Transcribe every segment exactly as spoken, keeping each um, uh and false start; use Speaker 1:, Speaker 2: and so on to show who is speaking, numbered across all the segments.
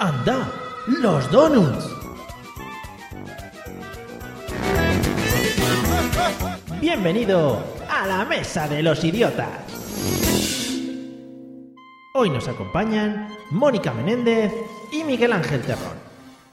Speaker 1: Anda, los donuts. Bienvenido a la Mesa de los Idiotas. Hoy nos acompañan Mónica Menéndez y Miguel Ángel Terrón.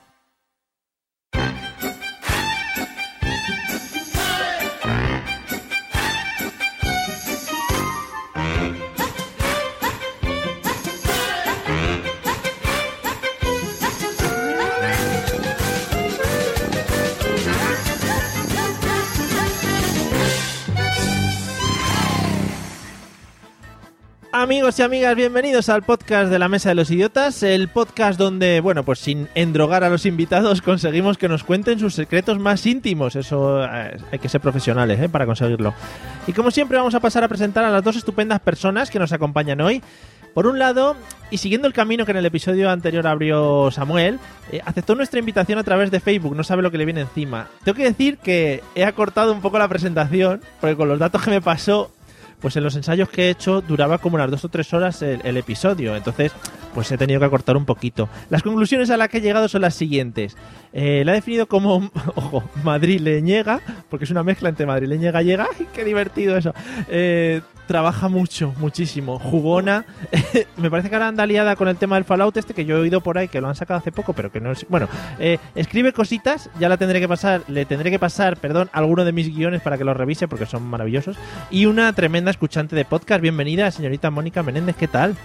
Speaker 1: Amigos y amigas, bienvenidos al podcast de la Mesa de los Idiotas, el podcast donde, bueno, pues sin endrogar a los invitados conseguimos que nos cuenten sus secretos más íntimos. Eso eh, hay que ser profesionales eh, para conseguirlo. Y como siempre vamos a pasar a presentar a las dos estupendas personas que nos acompañan hoy. Por un lado, y siguiendo el camino que en el episodio anterior abrió Samuel, eh, aceptó nuestra invitación a través de Facebook, no sabe lo que le viene encima. Tengo que decir que he acortado un poco la presentación, porque con los datos que me pasó, pues en los ensayos que he hecho duraba como unas dos o tres horas el, el episodio, entonces pues he tenido que acortar un poquito. Las conclusiones a las que he llegado son las siguientes. Eh, la he definido como, ojo, madrileñega, porque es una mezcla entre madrileña y gallega. ¡Ay, qué divertido eso! Eh, trabaja mucho, muchísimo, jugona. Me parece que ahora anda liada con el tema del Fallout este, que yo he oído por ahí, que lo han sacado hace poco, pero que no es... Bueno, eh, escribe cositas, ya la tendré que pasar, le tendré que pasar, perdón, alguno de mis guiones para que los revise, porque son maravillosos. Y una tremenda escuchante de podcast. Bienvenida, señorita Mónica Menéndez, ¿qué tal?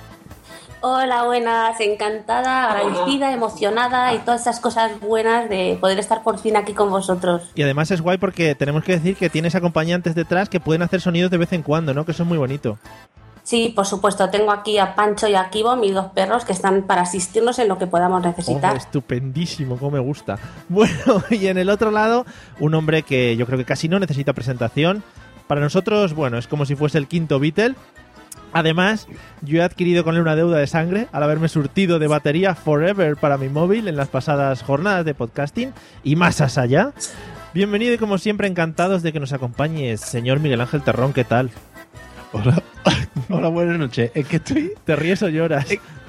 Speaker 2: Hola, buenas, encantada, agradecida, emocionada y todas esas cosas buenas de poder estar por fin aquí con vosotros.
Speaker 1: Y además es guay porque tenemos que decir que tienes acompañantes detrás que pueden hacer sonidos de vez en cuando, ¿no? Que eso es muy bonito.
Speaker 2: Sí, por supuesto, tengo aquí a Pancho y a Kibo, mis dos perros, que están para asistirnos en lo que podamos necesitar.
Speaker 1: Oh, estupendísimo, cómo me gusta. Bueno, y en el otro lado, un hombre que yo creo que casi no necesita presentación. Para nosotros, bueno, es como si fuese el quinto Beatle. Además, yo he adquirido con él una deuda de sangre al haberme surtido de batería Forever para mi móvil en las pasadas jornadas de podcasting y más allá. Bienvenido y como siempre encantados de que nos acompañes, señor Miguel Ángel Terrón, ¿qué tal?
Speaker 3: Hola, hola, buenas noches. Es que estoy...
Speaker 1: ¿Te ríes o lloras?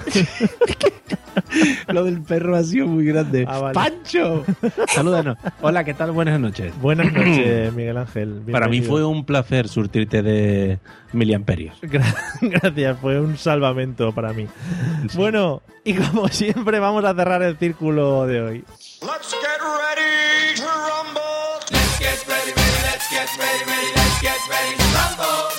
Speaker 3: Lo del perro ha sido muy grande.
Speaker 1: Ah, vale.
Speaker 3: ¡Pancho! Salúdanos. Hola, ¿qué tal? Buenas noches.
Speaker 1: Buenas noches, Miguel Ángel. Bienvenido.
Speaker 3: Para mí fue un placer surtirte de miliamperios.
Speaker 1: Gracias, fue un salvamento para mí. Sí. Bueno, y como siempre vamos a cerrar el círculo de hoy. Let's get ready to rumble. Let's get ready, ready, let's get ready, ready, let's get ready to rumble.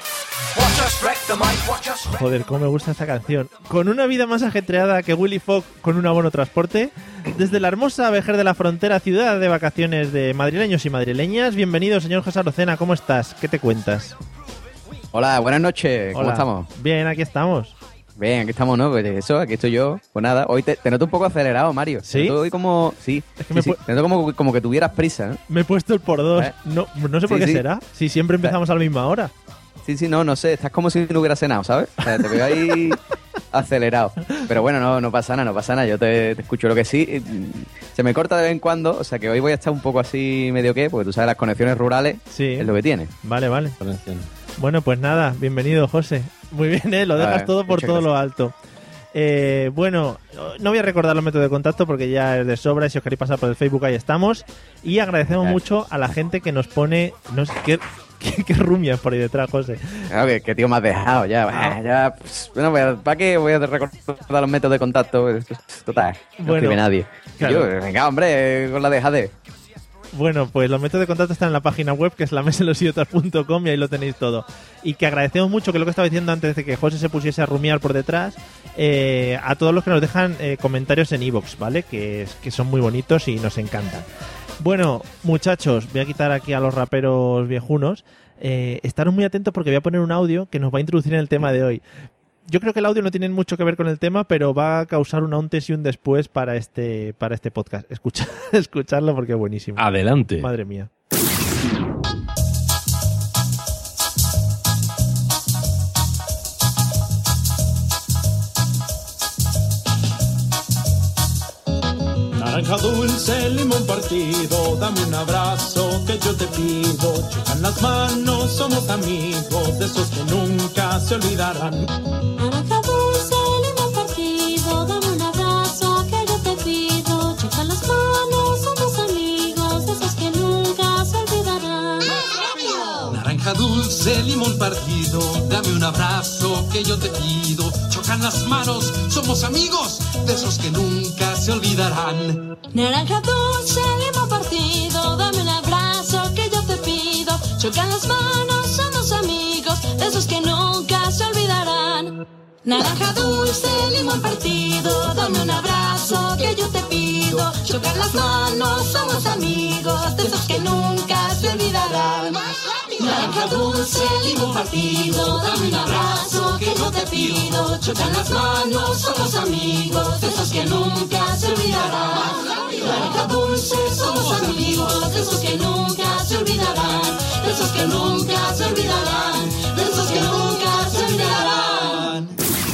Speaker 1: Joder, cómo me gusta esta canción. Con una vida más ajetreada que Willy Fogg con un abono transporte, desde la hermosa Vejer de la Frontera, ciudad de vacaciones de madrileños y madrileñas, bienvenido, señor José Arocena, ¿cómo estás? ¿Qué te cuentas?
Speaker 4: Hola, buenas noches, ¿cómo
Speaker 1: Hola.
Speaker 4: estamos?
Speaker 1: Bien, aquí estamos.
Speaker 4: Bien, aquí estamos, ¿no? Pues eso, aquí estoy yo. Pues nada, hoy te, te noto un poco acelerado, Mario.
Speaker 1: ¿Sí?
Speaker 4: Te noto hoy como... Sí,
Speaker 1: es que
Speaker 4: sí,
Speaker 1: me
Speaker 4: sí.
Speaker 1: pu-
Speaker 4: Te noto como, como que tuvieras prisa, ¿no?
Speaker 1: Me he puesto el por dos.
Speaker 4: ¿Eh?
Speaker 1: No, no sé por
Speaker 4: Sí,
Speaker 1: qué
Speaker 4: sí.
Speaker 1: será. Si siempre empezamos a la misma hora.
Speaker 4: Sí, sí, no, no sé. Estás como si no hubieras cenado, ¿sabes? O sea, te veo ahí acelerado. Pero bueno, no, no pasa nada, no pasa nada. Yo te, te escucho. Lo que sí, se me corta de vez en cuando. O sea, que hoy voy a estar un poco así medio que, porque tú sabes, las conexiones rurales
Speaker 1: Sí.
Speaker 4: es lo que tiene.
Speaker 1: Vale, vale. Bueno, pues nada, bienvenido, José. Muy bien, ¿eh? Lo dejas
Speaker 4: Vale,
Speaker 1: todo por
Speaker 4: muchas
Speaker 1: todo
Speaker 4: gracias.
Speaker 1: lo alto. Eh, bueno, no voy a recordar los métodos de contacto porque ya es de sobra. Si os queréis pasar por el Facebook, ahí estamos. Y agradecemos
Speaker 4: Gracias.
Speaker 1: mucho a la gente que nos pone... No sé, ¿qué, qué, qué rumias por ahí detrás, José?
Speaker 4: Claro, que, que tío me has dejado ya.
Speaker 1: Ah.
Speaker 4: ya pues, bueno, voy a- ¿para qué voy a recordar los métodos de contacto? Total, no
Speaker 1: Bueno,
Speaker 4: escribe nadie.
Speaker 1: claro.
Speaker 4: Yo, venga, hombre, con la dejadez.
Speaker 1: Bueno, pues los métodos de contacto están en la página web, que es la mesa de los idiotas punto com, y ahí lo tenéis todo. Y que agradecemos mucho, que es lo que estaba diciendo antes de que José se pusiese a rumiar por detrás, eh, a todos los que nos dejan eh, comentarios en iVoox, ¿vale? Que, que son muy bonitos y nos encantan. Bueno, muchachos, voy a quitar aquí a los raperos viejunos. Eh, estaros muy atentos porque voy a poner un audio que nos va a introducir en el tema de hoy. Yo creo que el audio no tiene mucho que ver con el tema, pero va a causar un antes y un después para este, para este podcast. Escucha, escucharlo porque es buenísimo.
Speaker 3: Adelante.
Speaker 1: Madre mía.
Speaker 5: Naranja dulce, limón partido, dame un abrazo que yo te pido. Llegan las manos, somos amigos, de esos que nunca se olvidarán.
Speaker 6: Naranja dulce, limón partido, dame un abrazo que yo te
Speaker 5: partido, dame un abrazo que yo te pido. Chocan las manos, somos amigos, de esos que nunca se olvidarán.
Speaker 6: Naranja dulce, limón partido, dame un abrazo que yo te pido. Chocan las manos, somos amigos, de esos que nunca se olvidarán. Naranja dulce, limón partido, dame un abrazo que yo te pido. Chocan las manos, somos amigos, de esos que nunca se olvidarán. Naranja dulce, limón partido, dame un abrazo que yo te pido. Chocan las manos, somos amigos, de esos que nunca se olvidarán. Naranja dulce, somos amigos, de esos que nunca se olvidarán. De esos que nunca se olvidarán. De esos que nunca se olvidarán.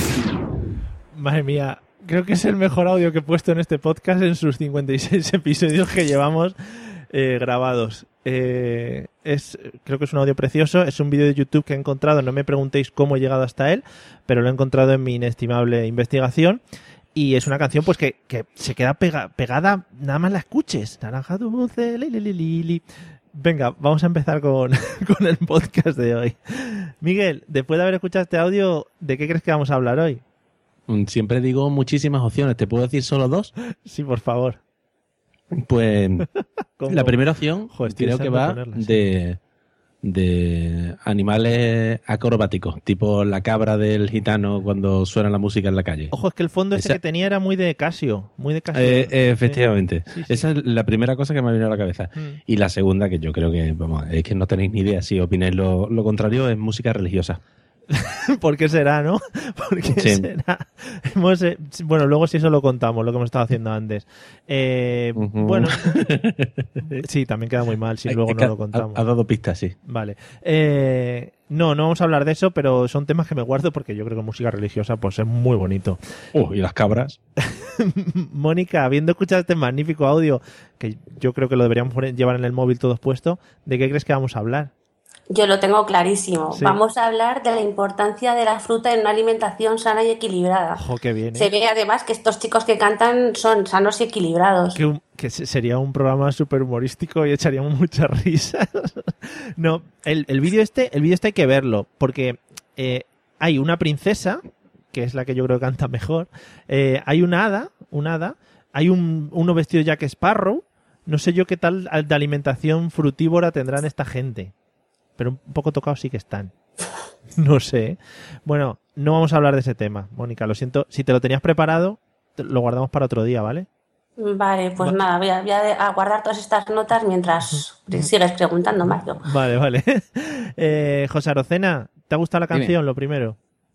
Speaker 1: Madre mía, creo que es el mejor audio que he puesto en este podcast en sus cincuenta y seis episodios que llevamos eh, grabados. Eh, es, creo que es un audio precioso, es un vídeo de YouTube que he encontrado, no me preguntéis cómo he llegado hasta él, pero lo he encontrado en mi inestimable investigación y es una canción pues que, que se queda pega, pegada nada más la escuches. Naranja dulce, li, li, li, li, li. Venga, vamos a empezar con, con el podcast de hoy. Miguel, después de haber escuchado este audio, ¿de qué crees que vamos a hablar hoy?
Speaker 3: Siempre digo muchísimas opciones. ¿Te puedo decir solo dos?
Speaker 1: Sí, por favor.
Speaker 3: Pues
Speaker 1: ¿Cómo?
Speaker 3: la primera opción
Speaker 1: Joder, estoy
Speaker 3: creo que
Speaker 1: deseando
Speaker 3: va
Speaker 1: ponerla, sí.
Speaker 3: de, de animales acrobáticos, tipo la cabra del gitano cuando suena la música en la calle.
Speaker 1: Ojo, es que el fondo ese
Speaker 3: Esa-
Speaker 1: que tenía era muy de Casio. Muy de Casio.
Speaker 3: Eh, eh, efectivamente.
Speaker 1: Sí, sí.
Speaker 3: Esa es la primera cosa que me ha venido a la cabeza.
Speaker 1: Mm.
Speaker 3: Y la segunda, que yo creo que, vamos, es que no tenéis ni idea. Si opináis lo, lo contrario, es música religiosa.
Speaker 1: ¿Por qué será, no? ¿Por qué
Speaker 3: Sí.
Speaker 1: será? Hemos, eh, bueno, luego si eso lo contamos, lo que hemos estado haciendo antes. Eh,
Speaker 3: Ujú.
Speaker 1: Bueno, sí, también queda muy mal si luego
Speaker 3: Es
Speaker 1: no
Speaker 3: que
Speaker 1: lo
Speaker 3: ha-
Speaker 1: contamos.
Speaker 3: Ha, ha dado pistas, sí.
Speaker 1: Vale. Eh, no, no vamos a hablar de eso, pero son temas que me guardo porque yo creo que música religiosa pues es muy bonito.
Speaker 3: Uh, y las cabras.
Speaker 1: Mónica, habiendo escuchado este magnífico audio, que yo creo que lo deberíamos poner- llevar en el móvil todos puesto, ¿de qué crees que vamos a hablar?
Speaker 2: Yo lo tengo clarísimo.
Speaker 1: Sí.
Speaker 2: Vamos a hablar de la importancia de la fruta en una alimentación sana y equilibrada.
Speaker 1: Ojo, que viene.
Speaker 2: Se ve además que estos chicos que cantan son sanos y equilibrados.
Speaker 1: Que, un- que se- sería un programa súper humorístico y echaríamos muchas risas. No, el, el vídeo este, el vídeo este hay que verlo, porque eh, hay una princesa, que es la que yo creo que canta mejor, eh, hay una hada, una hada, hay un, uno vestido Jack Sparrow, no sé yo qué tal de alimentación frutívora tendrán esta gente, pero un poco tocados sí que están. No sé. ¿eh? Bueno, no vamos a hablar de ese tema, Mónica, lo siento. Si te lo tenías preparado, te- lo guardamos para otro día, ¿vale?
Speaker 2: Vale, pues
Speaker 1: Va-
Speaker 2: nada, voy a, voy a a guardar todas estas notas mientras sigues preguntando, Mario.
Speaker 1: Vale, vale. Eh, José Arocena, ¿te ha gustado la
Speaker 4: Dime.
Speaker 1: canción, lo primero?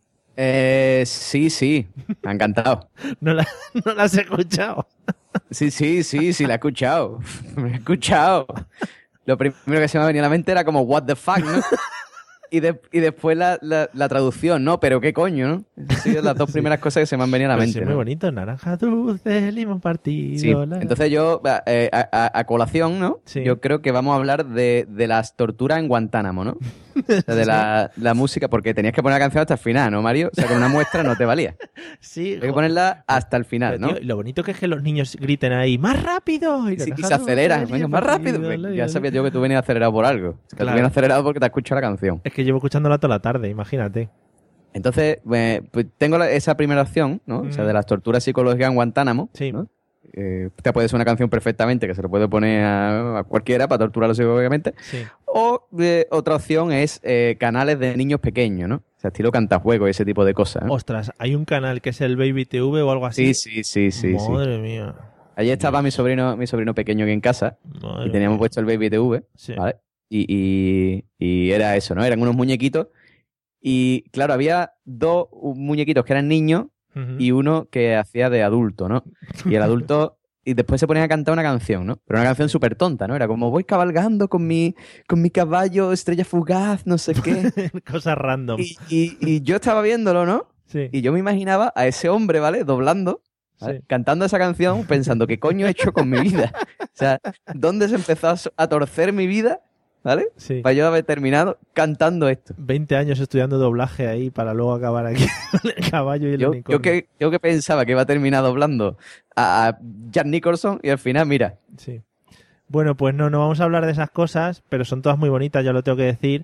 Speaker 4: Eh, sí, sí, me ha encantado.
Speaker 1: No la, no la has escuchado.
Speaker 4: Sí, sí, sí, sí, la he escuchado. Me he escuchado. Lo primero que se me ha venido a la mente era como, what the fuck, ¿no? Y, de- y después la, la, la traducción, ¿no? Pero qué coño, ¿no? Esas han sido las dos primeras cosas que se me han venido a la
Speaker 1: Pero sí,
Speaker 4: mente.
Speaker 1: es muy
Speaker 4: ¿no?
Speaker 1: bonito, naranja dulce, limón partido.
Speaker 4: Sí,
Speaker 1: la-
Speaker 4: entonces yo, eh, a, a- a colación, ¿no?
Speaker 1: Sí.
Speaker 4: Yo creo que vamos a hablar de, de las torturas en Guantánamo, ¿no? O sea, de la, la música, porque tenías que poner la canción hasta el final, ¿no, Mario? O sea, con una muestra no te valía.
Speaker 1: Sí,
Speaker 4: Hay que
Speaker 1: jo-
Speaker 4: ponerla hasta el final,
Speaker 1: pero,
Speaker 4: ¿no?
Speaker 1: tío, y lo bonito que es que los niños griten ahí, ¡más rápido!
Speaker 4: Y,
Speaker 1: naranja
Speaker 4: y se
Speaker 1: dulce,
Speaker 4: aceleran, venga,
Speaker 1: limón
Speaker 4: más rápido.
Speaker 1: partido, la-
Speaker 4: Ya
Speaker 1: la-
Speaker 4: sabía yo que tú venías acelerado por algo. Que
Speaker 1: Claro.
Speaker 4: tú vienes acelerado porque te has escuchado la canción.
Speaker 1: Es que llevo escuchándola toda la tarde, imagínate.
Speaker 4: Entonces, eh, pues tengo la- esa primera opción, ¿no? O sea,
Speaker 1: Mm.
Speaker 4: de las torturas psicológicas en Guantánamo.
Speaker 1: Sí.
Speaker 4: ¿no? Eh, te puede ser una canción perfectamente que se le puede poner a, a cualquiera para torturarlo psicológicamente.
Speaker 1: Sí.
Speaker 4: O eh, otra opción es eh, canales de niños pequeños, ¿no? O sea, estilo cantajuegos y ese tipo de cosas. ¿no?
Speaker 1: Ostras, hay un canal que es el Baby T V o algo así.
Speaker 4: Sí, sí, sí, sí, sí.
Speaker 1: Madre mía.
Speaker 4: Ayer estaba mi sobrino, mi sobrino pequeño aquí en casa
Speaker 1: Madre
Speaker 4: y teníamos
Speaker 1: mía.
Speaker 4: puesto el Baby T V,
Speaker 1: Sí.
Speaker 4: ¿vale? Y, y, y era eso, ¿no? Eran unos muñequitos y, claro, había dos muñequitos que eran niños
Speaker 1: Ujú.
Speaker 4: y uno que hacía de adulto, ¿no? Y el adulto... Y después se ponían a cantar una canción, ¿no? Pero una canción súper tonta, ¿no? Era como, voy cabalgando con mi, con mi caballo, estrella fugaz, no sé qué.
Speaker 1: Cosas random.
Speaker 4: Y, y, y yo estaba viéndolo, ¿no?
Speaker 1: Sí.
Speaker 4: Y yo me imaginaba a ese hombre, ¿vale? Doblando, ¿vale?
Speaker 1: Sí.
Speaker 4: Cantando esa canción, pensando, ¿qué coño he hecho con mi vida? O sea, ¿dónde se empezó a, so- a torcer mi vida? ¿Vale?
Speaker 1: Sí.
Speaker 4: Para yo haber terminado cantando esto.
Speaker 1: veinte años estudiando doblaje ahí para luego acabar aquí con el caballo y el
Speaker 4: Yo,
Speaker 1: unicornio.
Speaker 4: yo, que, yo que pensaba que iba a terminar doblando a, a Jack Nicholson y al final, mira,
Speaker 1: Sí. Bueno, pues no, no vamos a hablar de esas cosas, pero son todas muy bonitas, ya lo tengo que decir.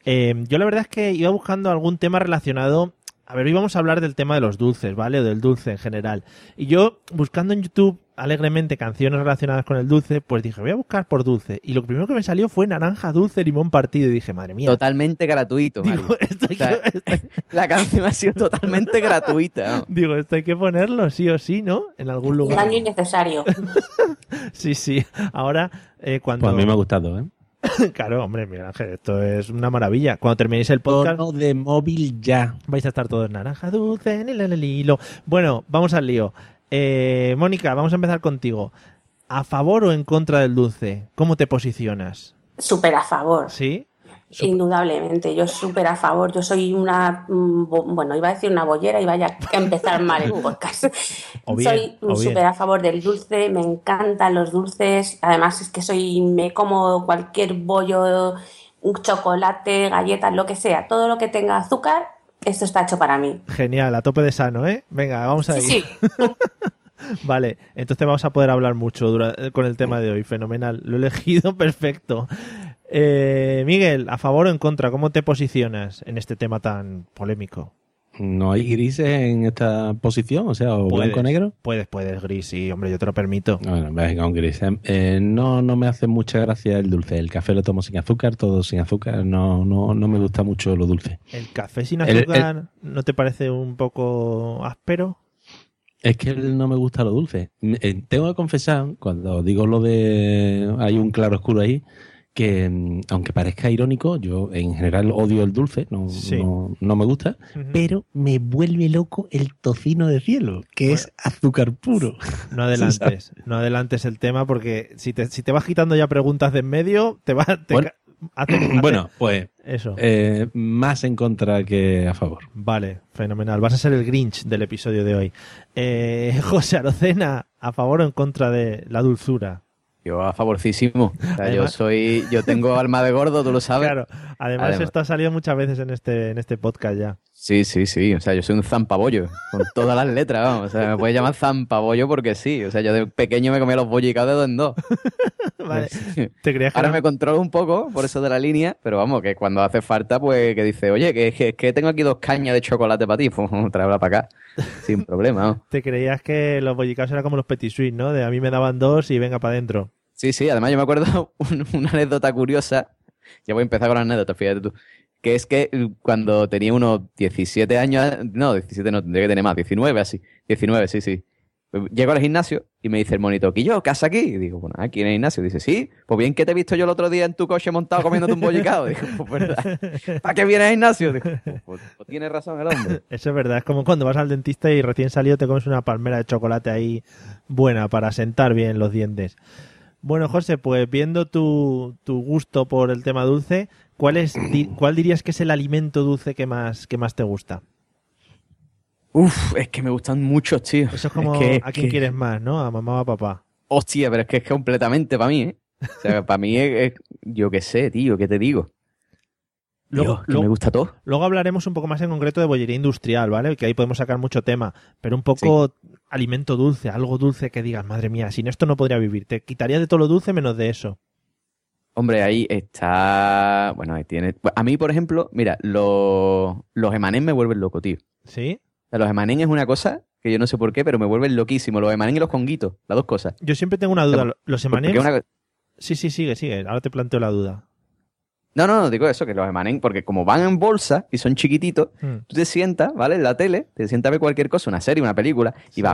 Speaker 1: Eh, yo la verdad es que iba buscando algún tema relacionado. A ver, hoy vamos a hablar del tema de los dulces, ¿vale? O del dulce en general. Y yo, buscando en YouTube alegremente canciones relacionadas con el dulce, pues dije, voy a buscar por dulce. Y lo primero que me salió fue naranja dulce, limón partido. Y dije, madre mía.
Speaker 4: Totalmente gratuito,
Speaker 1: Digo,
Speaker 4: Mario.
Speaker 1: esto hay
Speaker 4: O sea,
Speaker 1: que- esto-
Speaker 4: la canción ha sido totalmente gratuita. ¿no?
Speaker 1: Digo, esto hay que ponerlo sí o sí, ¿no? En algún
Speaker 2: Un
Speaker 1: lugar.
Speaker 2: daño innecesario.
Speaker 1: Sí, sí. Ahora, eh, cuando...
Speaker 3: Pues a mí me ha gustado, ¿eh?
Speaker 1: Claro, hombre, Miguel Ángel, esto es una maravilla. Cuando terminéis el podcast,
Speaker 3: Tono de móvil ya.
Speaker 1: vais a estar todos naranja dulce, ni la, la, lilo. Bueno, vamos al lío. Eh, Mónica, vamos a empezar contigo. ¿A favor o en contra del dulce? ¿Cómo te posicionas?
Speaker 2: Súper a favor.
Speaker 1: ¿Sí? Sup-
Speaker 2: Indudablemente, yo súper a favor. Yo soy una, mm, bo- bueno, iba a decir una bollera y vaya a empezar mal el podcast.
Speaker 1: O bien,
Speaker 2: soy
Speaker 1: o bien.
Speaker 2: súper a favor del dulce, me encantan los dulces. Además es que soy, me como cualquier bollo, un chocolate, galletas, lo que sea. Todo lo que tenga azúcar, esto está hecho para mí.
Speaker 1: Genial, a tope de sano, ¿eh? Venga, vamos a ir.
Speaker 2: Sí, sí.
Speaker 1: Vale, entonces vamos a poder hablar mucho dura- con el tema de hoy. Fenomenal, lo he elegido perfecto. Eh, Miguel, ¿a favor o en contra? ¿Cómo te posicionas en este tema tan polémico?
Speaker 3: ¿No hay grises en esta posición? O sea, o blanco o negro.
Speaker 1: Puedes, puedes, gris, sí, hombre, yo te lo permito.
Speaker 3: Bueno, venga, un gris. Eh, eh, no, no me hace mucha gracia el dulce. El café lo tomo sin azúcar, todo sin azúcar. No, no, no me gusta mucho lo dulce.
Speaker 1: ¿El café sin
Speaker 3: El-
Speaker 1: azúcar no te parece un poco áspero?
Speaker 3: Es que no me gusta lo dulce. Eh, tengo que confesar, cuando digo lo de hay un claro oscuro ahí, que mm, aunque parezca irónico, yo en general odio el dulce, no,
Speaker 1: Sí.
Speaker 3: no, no me gusta,
Speaker 1: Ujú.
Speaker 3: pero me vuelve loco el tocino de cielo, que es azúcar puro.
Speaker 1: No adelantes, no adelantes el tema porque si te, si te vas quitando ya preguntas de en medio, te va te
Speaker 3: Bueno.
Speaker 1: ca- hace- hace-
Speaker 3: Bueno, pues
Speaker 1: eso.
Speaker 3: eh, más en contra que a favor.
Speaker 1: Vale, fenomenal. Vas a ser el Grinch del episodio de hoy. Eh, José Arocena, ¿a favor o en contra de la dulzura?
Speaker 4: Yo a favorcísimo. O sea, yo
Speaker 1: Además-
Speaker 4: soy, yo tengo alma de gordo, tú lo sabes.
Speaker 1: Claro, además,
Speaker 4: Además.
Speaker 1: esto ha salido muchas veces en este, en este podcast ya.
Speaker 4: Sí, sí, sí. O sea, yo soy un zampabollo, con todas las letras, vamos. O sea, me puedes llamar zampabollo porque sí. O sea, yo de pequeño me comía los bollicaos de dos en dos.
Speaker 1: Vale. ¿Te creías que
Speaker 4: Ahora
Speaker 1: era-
Speaker 4: me controlo un poco por eso de la línea, pero vamos, que cuando hace falta, pues que dice, oye, que, que, que tengo aquí dos cañas de chocolate para ti, pues tráela para acá, sin problema. ¿no?
Speaker 1: te creías que los bollicaos eran como los petit suisse, ¿no? De a mí me daban dos y venga para adentro.
Speaker 4: Sí, sí, además yo me acuerdo un- una anécdota curiosa, ya voy a empezar con la anécdota, fíjate tú, que es que cuando tenía unos diecisiete años, no, diecisiete no, tendría que tener más, diecinueve así, diecinueve, sí, sí. Llego al gimnasio y me dice el monitor, ¿y yo? ¿Qué haces aquí? Y digo, bueno, aquí en el gimnasio. Dice, sí, pues bien que te he visto yo el otro día en tu coche montado comiéndote un bollicao. Digo, pues verdad, ¿para qué vienes al gimnasio? Digo, pues, pues, pues tiene razón el hombre.
Speaker 1: Eso es verdad, es como cuando vas al dentista y recién salido te comes una palmera de chocolate ahí buena para sentar bien los dientes. Bueno, José, pues viendo tu, tu gusto por el tema dulce, ¿cuál es di- cuál dirías que es el alimento dulce que más, que más te gusta?
Speaker 4: Uf, es que me gustan muchos, tío.
Speaker 1: Eso es como
Speaker 4: que-
Speaker 1: a quién
Speaker 4: que-
Speaker 1: quieres más, ¿no? A mamá o a papá.
Speaker 4: Hostia, pero es que es completamente para mí, ¿eh? O sea, para mí es, es- yo qué sé, tío, ¿qué te digo?
Speaker 1: Luego,
Speaker 4: Dios, que
Speaker 1: luego-
Speaker 4: me gusta todo.
Speaker 1: luego hablaremos un poco más en concreto de bollería industrial, ¿vale? Que ahí podemos sacar mucho tema, pero un poco alimento dulce, algo dulce que digas, madre mía, sin esto no podría vivir. Te quitaría de todo lo dulce menos de eso.
Speaker 4: Hombre, ahí está... Bueno, ahí tiene... A mí, por ejemplo, mira, los, los M and M's me vuelven loco, tío.
Speaker 1: ¿Sí?
Speaker 4: O sea, los M and M's es una cosa que yo no sé por qué, pero me vuelven loquísimo. Los M and M's y los conguitos, las dos cosas.
Speaker 1: Yo siempre tengo una duda. Los
Speaker 4: Porque
Speaker 1: M and M's...
Speaker 4: una-
Speaker 1: Sí, sí, sigue, sigue. Ahora te planteo la duda.
Speaker 4: No, no, no, digo eso, que los M and M's, porque como van en bolsa y son chiquititos,
Speaker 1: Hmm.
Speaker 4: tú te sientas, ¿vale? En la tele, te sientas a ver cualquier cosa, una serie, una película, y
Speaker 1: Sí.
Speaker 4: vas...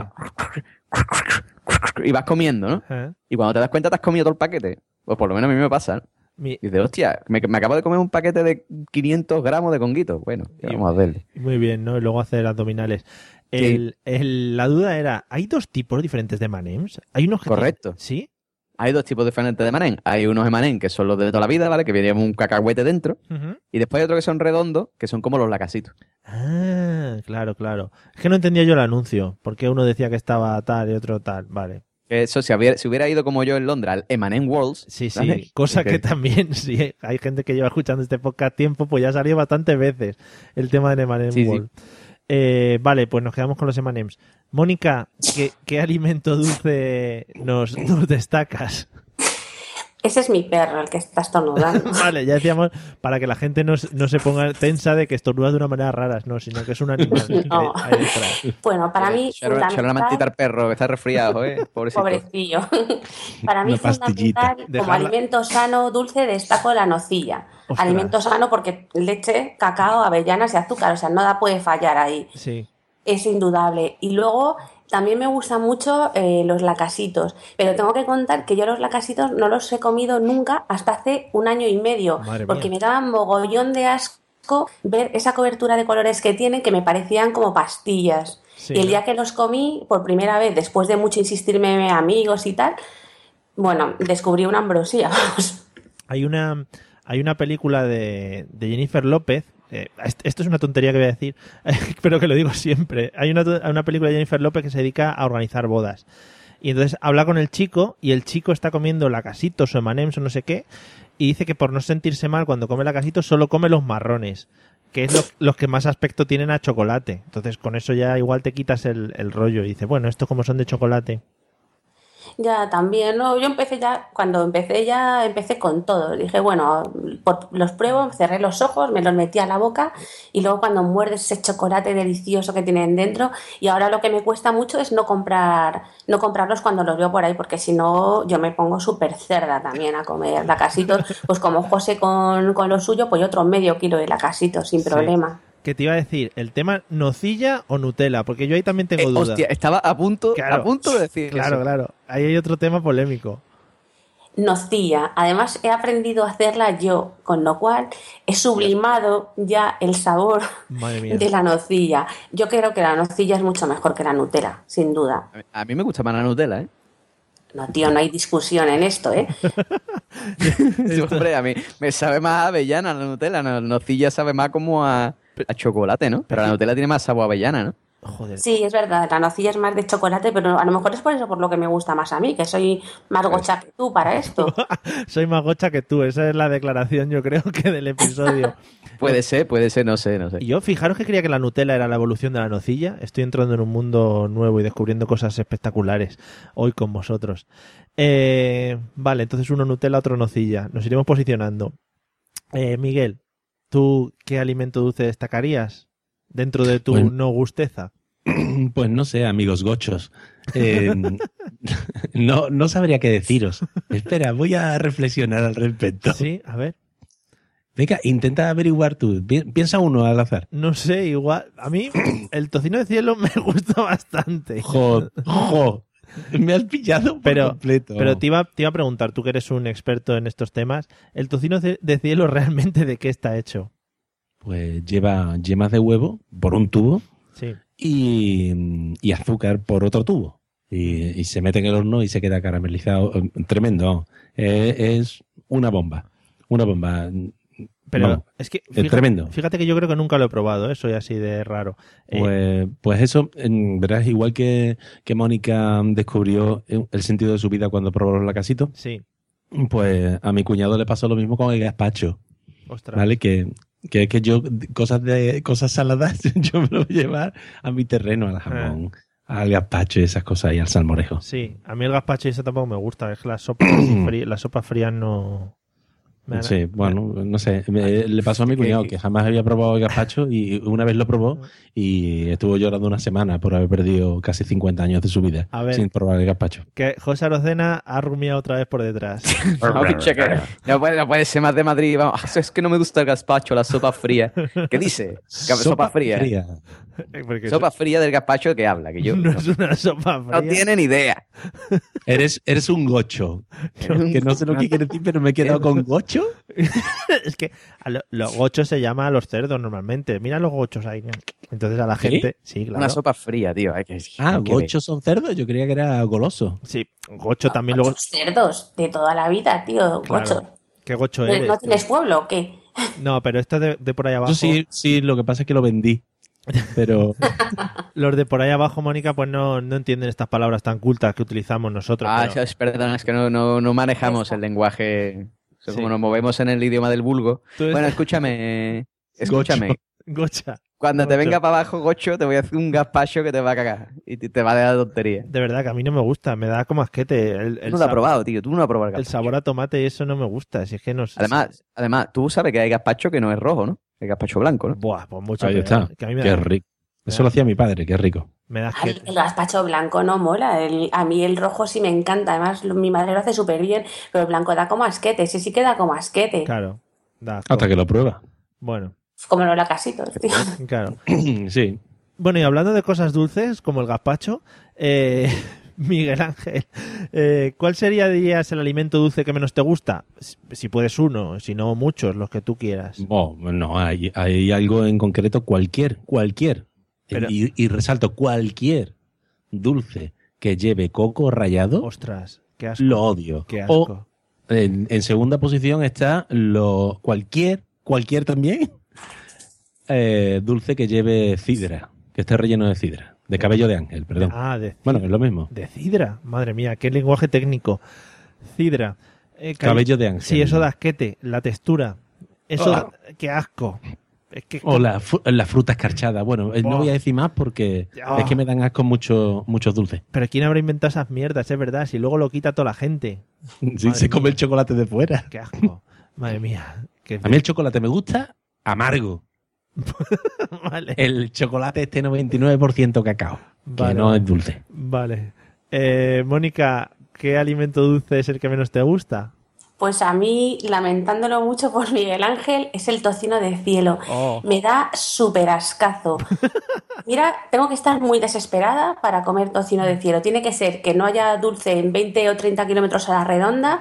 Speaker 4: Y vas comiendo, ¿no?
Speaker 1: ¿Eh?
Speaker 4: Y cuando te das cuenta te has comido todo el paquete. Pues por lo menos a mí me pasa, ¿no?
Speaker 1: Mi-
Speaker 4: Y dices, hostia, me, me acabo de comer un paquete de quinientos gramos de conguitos. Bueno, ¿qué
Speaker 1: Y-
Speaker 4: vamos a hacerle?
Speaker 1: Muy bien, ¿no? Y luego hacer abdominales. El, el- la duda era, ¿hay dos tipos diferentes de M and M's? ¿Hay unos que
Speaker 4: Correcto.
Speaker 1: tienen- ¿Sí?
Speaker 4: Hay dos tipos diferentes de M and M's. Hay unos M and M's que son los de toda la vida, ¿vale? Que vienen un cacahuete dentro.
Speaker 1: Ujú.
Speaker 4: Y después hay otros que son redondos, que son como los lacasitos.
Speaker 1: Ah, claro, claro. Es que no entendía yo el anuncio. Porque uno decía que estaba tal y otro tal. Vale.
Speaker 4: Eso, si hubiera, si hubiera ido como yo en Londres al M and M Worlds...
Speaker 1: Sí, sí.
Speaker 4: ¿vale?
Speaker 1: Cosa
Speaker 4: Que-
Speaker 1: que también, sí, hay gente que lleva escuchando este podcast tiempo, pues ya ha salido bastantes veces el tema de M and M
Speaker 4: Sí, sí.
Speaker 1: World. Eh, vale, pues nos quedamos con los M and M's. Mónica, ¿qué, qué alimento dulce nos, nos destacas?
Speaker 2: Ese es mi perro, el que está estornudando.
Speaker 1: Vale, ya decíamos, para que la gente no, se- no se ponga tensa de que estornuda de una manera rara, no, sino que es un animal.
Speaker 2: No.
Speaker 1: ahí- ahí detrás.
Speaker 2: Bueno, para mí,
Speaker 4: Echarle echarle una
Speaker 2: fundamental-
Speaker 4: mantita al perro, que está resfriado, ¿eh? Pobrecito.
Speaker 2: Pobrecillo. Para mí,
Speaker 3: Una pastillita.
Speaker 2: fundamental, como
Speaker 1: Dejarla-
Speaker 2: alimento sano, dulce, destaco la nocilla.
Speaker 1: Ostras.
Speaker 2: Alimento sano porque leche, cacao, avellanas y azúcar, o sea, nada puede fallar ahí.
Speaker 1: Sí.
Speaker 2: Es indudable. Y luego también me gustan mucho eh, los lacasitos, pero tengo que contar que yo los lacasitos no los he comido nunca hasta hace un año y medio,
Speaker 1: Madre
Speaker 2: porque
Speaker 1: mía.
Speaker 2: me daban mogollón de asco ver esa cobertura de colores que tienen, que me parecían como pastillas.
Speaker 1: Sí,
Speaker 2: y el
Speaker 1: ¿no?
Speaker 2: día que los comí por primera vez, después de mucho insistirme amigos y tal, bueno, descubrí una ambrosía, vamos.
Speaker 1: Hay una, hay una película de, de Jennifer López. eh, est- esto es una tontería que voy a decir, pero que lo digo siempre. Hay una, to- una película de Jennifer López que se dedica a organizar bodas. Y entonces habla con el chico y el chico está comiendo lacasitos o emanems o no sé qué. Y dice que por no sentirse mal cuando come lacasitos solo come los marrones, que es lo- los que más aspecto tienen a chocolate. Entonces con eso ya igual te quitas el, el rollo. Y dice, bueno, estos como son de chocolate.
Speaker 2: Ya, también, ¿no? Yo empecé ya, cuando empecé ya, empecé con todo. Dije, bueno, por- los pruebo, cerré los ojos, me los metí a la boca y luego cuando muerdes ese chocolate delicioso que tienen dentro, y ahora lo que me cuesta mucho es no comprar, no comprarlos cuando los veo por ahí, porque si no yo me pongo súper cerda también a comer lacasitos. Pues como José con, con lo suyo, pues yo otro medio kilo de lacasitos sin
Speaker 1: Sí.
Speaker 2: problema.
Speaker 1: Que te iba a decir, el tema nocilla o Nutella, porque yo ahí también tengo
Speaker 4: Eh,
Speaker 1: dudas.
Speaker 4: hostia, estaba a punto,
Speaker 1: Claro.
Speaker 4: a punto de decir
Speaker 1: Claro,
Speaker 4: eso.
Speaker 1: claro. Ahí hay otro tema polémico.
Speaker 2: Nocilla. Además, he aprendido a hacerla yo, con lo cual he sublimado ya el sabor
Speaker 1: Madre mía.
Speaker 2: de la nocilla. Yo creo que la nocilla es mucho mejor que la Nutella, sin duda.
Speaker 4: A mí me gusta más la Nutella, ¿eh?
Speaker 2: No, tío, no hay discusión en esto, ¿eh?
Speaker 4: Sí, hombre, a mí me sabe más a avellana la Nutella. La nocilla sabe más como a, a chocolate, ¿no? Pero la Nutella tiene más sabor a avellana, ¿no?
Speaker 1: Joder.
Speaker 2: Sí, es verdad, la nocilla es más de chocolate, pero a lo mejor es por eso por lo que me gusta más a mí, que soy más gocha que tú para esto.
Speaker 1: Soy más gocha que tú. Esa es la declaración, yo creo, que del episodio.
Speaker 4: Puede ser, puede ser, no sé, no sé.
Speaker 1: Y yo, fijaros que creía que la Nutella era la evolución de la nocilla. Estoy entrando en un mundo nuevo y descubriendo cosas espectaculares hoy con vosotros. Eh, vale, entonces uno Nutella, otro nocilla. Nos iremos posicionando. Eh, Miguel, ¿tú qué alimento dulce destacarías dentro de tu
Speaker 3: Bueno.
Speaker 1: no gusteza?
Speaker 3: Pues no sé, amigos gochos. Eh, no, no sabría qué deciros. Espera, voy a reflexionar al respecto.
Speaker 1: Sí, a ver.
Speaker 3: Venga, intenta averiguar tú. Pi- Piensa uno al azar.
Speaker 1: No sé, igual. A mí el tocino de cielo me gusta bastante.
Speaker 3: Jo, jo. Me has pillado por
Speaker 1: Pero,
Speaker 3: completo.
Speaker 1: pero te iba, te iba a preguntar, tú que eres un experto en estos temas, ¿el tocino de de cielo realmente de qué está hecho?
Speaker 3: Pues lleva yemas de huevo por un tubo
Speaker 1: Sí.
Speaker 3: y, y azúcar por otro tubo. Y, y se mete en el horno y se queda caramelizado. Eh, Tremendo. Eh, es una bomba. Una bomba.
Speaker 1: Pero
Speaker 3: Vamos,
Speaker 1: es que
Speaker 3: es
Speaker 1: fíjate,
Speaker 3: tremendo.
Speaker 1: fíjate que yo creo que nunca lo he probado, ¿eh? Soy así de raro. Eh,
Speaker 3: Pues, pues eso, en- verás, igual que, que Mónica descubrió el sentido de su vida cuando probó los lacasitos,
Speaker 1: sí,
Speaker 3: pues a mi cuñado le pasó lo mismo con el gazpacho,
Speaker 1: ostras.
Speaker 3: ¿vale? Que, que es que yo, cosas de cosas saladas, yo me lo voy a llevar a mi terreno, al jamón, al gazpacho y esas cosas, y al salmorejo.
Speaker 1: Sí, a mí el gazpacho y eso tampoco me gusta, es que las sopas, así frí- las sopas frías no... me dan-
Speaker 3: Sí, bueno, no sé, me- le pasó a mi cuñado que jamás había probado el gazpacho y una vez lo probó y estuvo llorando una semana por haber perdido casi cincuenta años de su vida
Speaker 1: A ver.
Speaker 3: sin probar el gazpacho.
Speaker 1: Que José Arocena ha rumiado otra vez por detrás.
Speaker 4: No, pinche, que no puede, no puede ser más de Madrid. Vamos. Ah, es que no me gusta el gazpacho, la sopa fría. ¿Qué dice? Sopa, fría.
Speaker 1: Porque
Speaker 4: Sopa fría del gazpacho que habla, que yo
Speaker 1: no
Speaker 4: no,
Speaker 1: es una sopa fría.
Speaker 4: no tiene ni idea.
Speaker 3: Eres, eres un gocho. Que no sé lo que quiere decir, pero me he quedado con gocho.
Speaker 1: Es que a lo- los gochos se llama a los cerdos normalmente. Mira los gochos ahí. Entonces a la
Speaker 3: ¿Sí?
Speaker 1: gente... Sí, claro.
Speaker 4: Una sopa fría, tío. Hay que,
Speaker 3: Ah,
Speaker 4: hay que ver.
Speaker 3: gochos son cerdos. Yo creía que era goloso.
Speaker 1: Sí, gocho también luego...
Speaker 2: Muchos cerdos de toda la vida, tío.
Speaker 1: Claro.
Speaker 2: Gocho.
Speaker 1: ¿Qué gocho
Speaker 2: ¿No,
Speaker 1: eres?
Speaker 2: ¿no
Speaker 1: tú?
Speaker 2: tienes pueblo o qué?
Speaker 1: No, pero esto de, de por ahí abajo...
Speaker 3: Yo sí, sí, lo que pasa es que lo vendí. Pero
Speaker 1: Los de por ahí abajo, Mónica, pues no, no entienden estas palabras tan cultas que utilizamos nosotros.
Speaker 4: Ah,
Speaker 1: pero-
Speaker 4: es, perdón, es que no, no, no manejamos el lenguaje. O sea,
Speaker 1: Sí.
Speaker 4: Como nos movemos en el idioma del vulgo.
Speaker 1: Tú eres-
Speaker 4: Bueno, escúchame. Escúchame.
Speaker 1: Gocha.
Speaker 4: Cuando te
Speaker 1: Gocho.
Speaker 4: venga para abajo, Gocho, te voy a hacer un gazpacho que te va a cagar. Y te, te va a dejar tontería.
Speaker 1: De verdad que a mí no me gusta, me da como asquete. El, el
Speaker 4: Tú no lo has
Speaker 1: sab-
Speaker 4: probado, tío. Tú no lo has probado el
Speaker 1: El
Speaker 4: gazpacho.
Speaker 1: sabor a tomate y eso no me gusta. Si es que no sé.
Speaker 4: Además, además, tú sabes que hay gazpacho que no es rojo, ¿no? Hay gazpacho blanco, ¿no?
Speaker 1: Buah, pues mucho
Speaker 3: Ahí
Speaker 1: peor,
Speaker 3: está.
Speaker 1: que a mí me
Speaker 3: Qué
Speaker 1: da,
Speaker 3: rico.
Speaker 1: me
Speaker 3: Eso
Speaker 1: da-
Speaker 3: lo hacía mi padre, qué rico.
Speaker 1: me da
Speaker 2: Ay,
Speaker 1: asquete.
Speaker 2: el gazpacho blanco no mola. El- a mí el rojo sí me encanta. Además, lo- mi madre lo hace súper bien. Pero el blanco da como asquete. Ese sí que da como asquete.
Speaker 1: Claro. Da asco.
Speaker 3: Hasta que lo prueba.
Speaker 1: Bueno,
Speaker 2: Como los lacasitos, tío.
Speaker 1: claro.
Speaker 3: Sí.
Speaker 1: Bueno, y hablando de cosas dulces, como el gazpacho, eh, Miguel Ángel, eh, ¿cuál sería, dirías, el alimento dulce que menos te gusta? Si, si puedes uno, si no muchos, los que tú quieras.
Speaker 3: Oh, no, hay, hay algo en concreto, cualquier, cualquier.
Speaker 1: Pero-
Speaker 3: y, y resalto, cualquier dulce que lleve coco rallado,
Speaker 1: Ostras, qué asco.
Speaker 3: lo odio.
Speaker 1: Qué
Speaker 3: O
Speaker 1: asco.
Speaker 3: en, en segunda posición está lo cualquier, cualquier también, eh, dulce que lleve cidra, que esté relleno de cidra, de cabello de ángel, perdón.
Speaker 1: Ah, de,
Speaker 3: Bueno, es lo mismo.
Speaker 1: de cidra. Madre mía, qué lenguaje técnico. Cidra. Eh, ca-
Speaker 3: Cabello de ángel.
Speaker 1: Sí, eso da asquete. La textura. Eso,
Speaker 3: Ah.
Speaker 1: da- qué asco. Es que
Speaker 3: O la, fu- la fruta escarchada. Bueno, eh,
Speaker 1: Oh.
Speaker 3: no voy a decir más porque
Speaker 1: Oh.
Speaker 3: es que me dan asco mucho, muchos dulces.
Speaker 1: Pero ¿quién habrá inventado esas mierdas? Es verdad, si luego lo quita toda la gente.
Speaker 3: Sí,
Speaker 1: Madre
Speaker 3: se come
Speaker 1: mía.
Speaker 3: el chocolate de fuera.
Speaker 1: Qué asco. Madre mía. Qué...
Speaker 3: A mí el chocolate me gusta amargo.
Speaker 1: Vale.
Speaker 3: El chocolate este noventa y nueve por ciento cacao,
Speaker 1: Vale,
Speaker 3: que no
Speaker 1: vale.
Speaker 3: es dulce.
Speaker 1: Vale. Eh, Mónica, ¿qué alimento dulce es el que menos te gusta?
Speaker 2: Pues a mí, lamentándolo mucho por Miguel Ángel, es el tocino de cielo.
Speaker 1: Oh.
Speaker 2: Me da súper ascazo. Mira, tengo que estar muy desesperada para comer tocino de cielo. Tiene que ser que no haya dulce en veinte o treinta kilómetros a la redonda.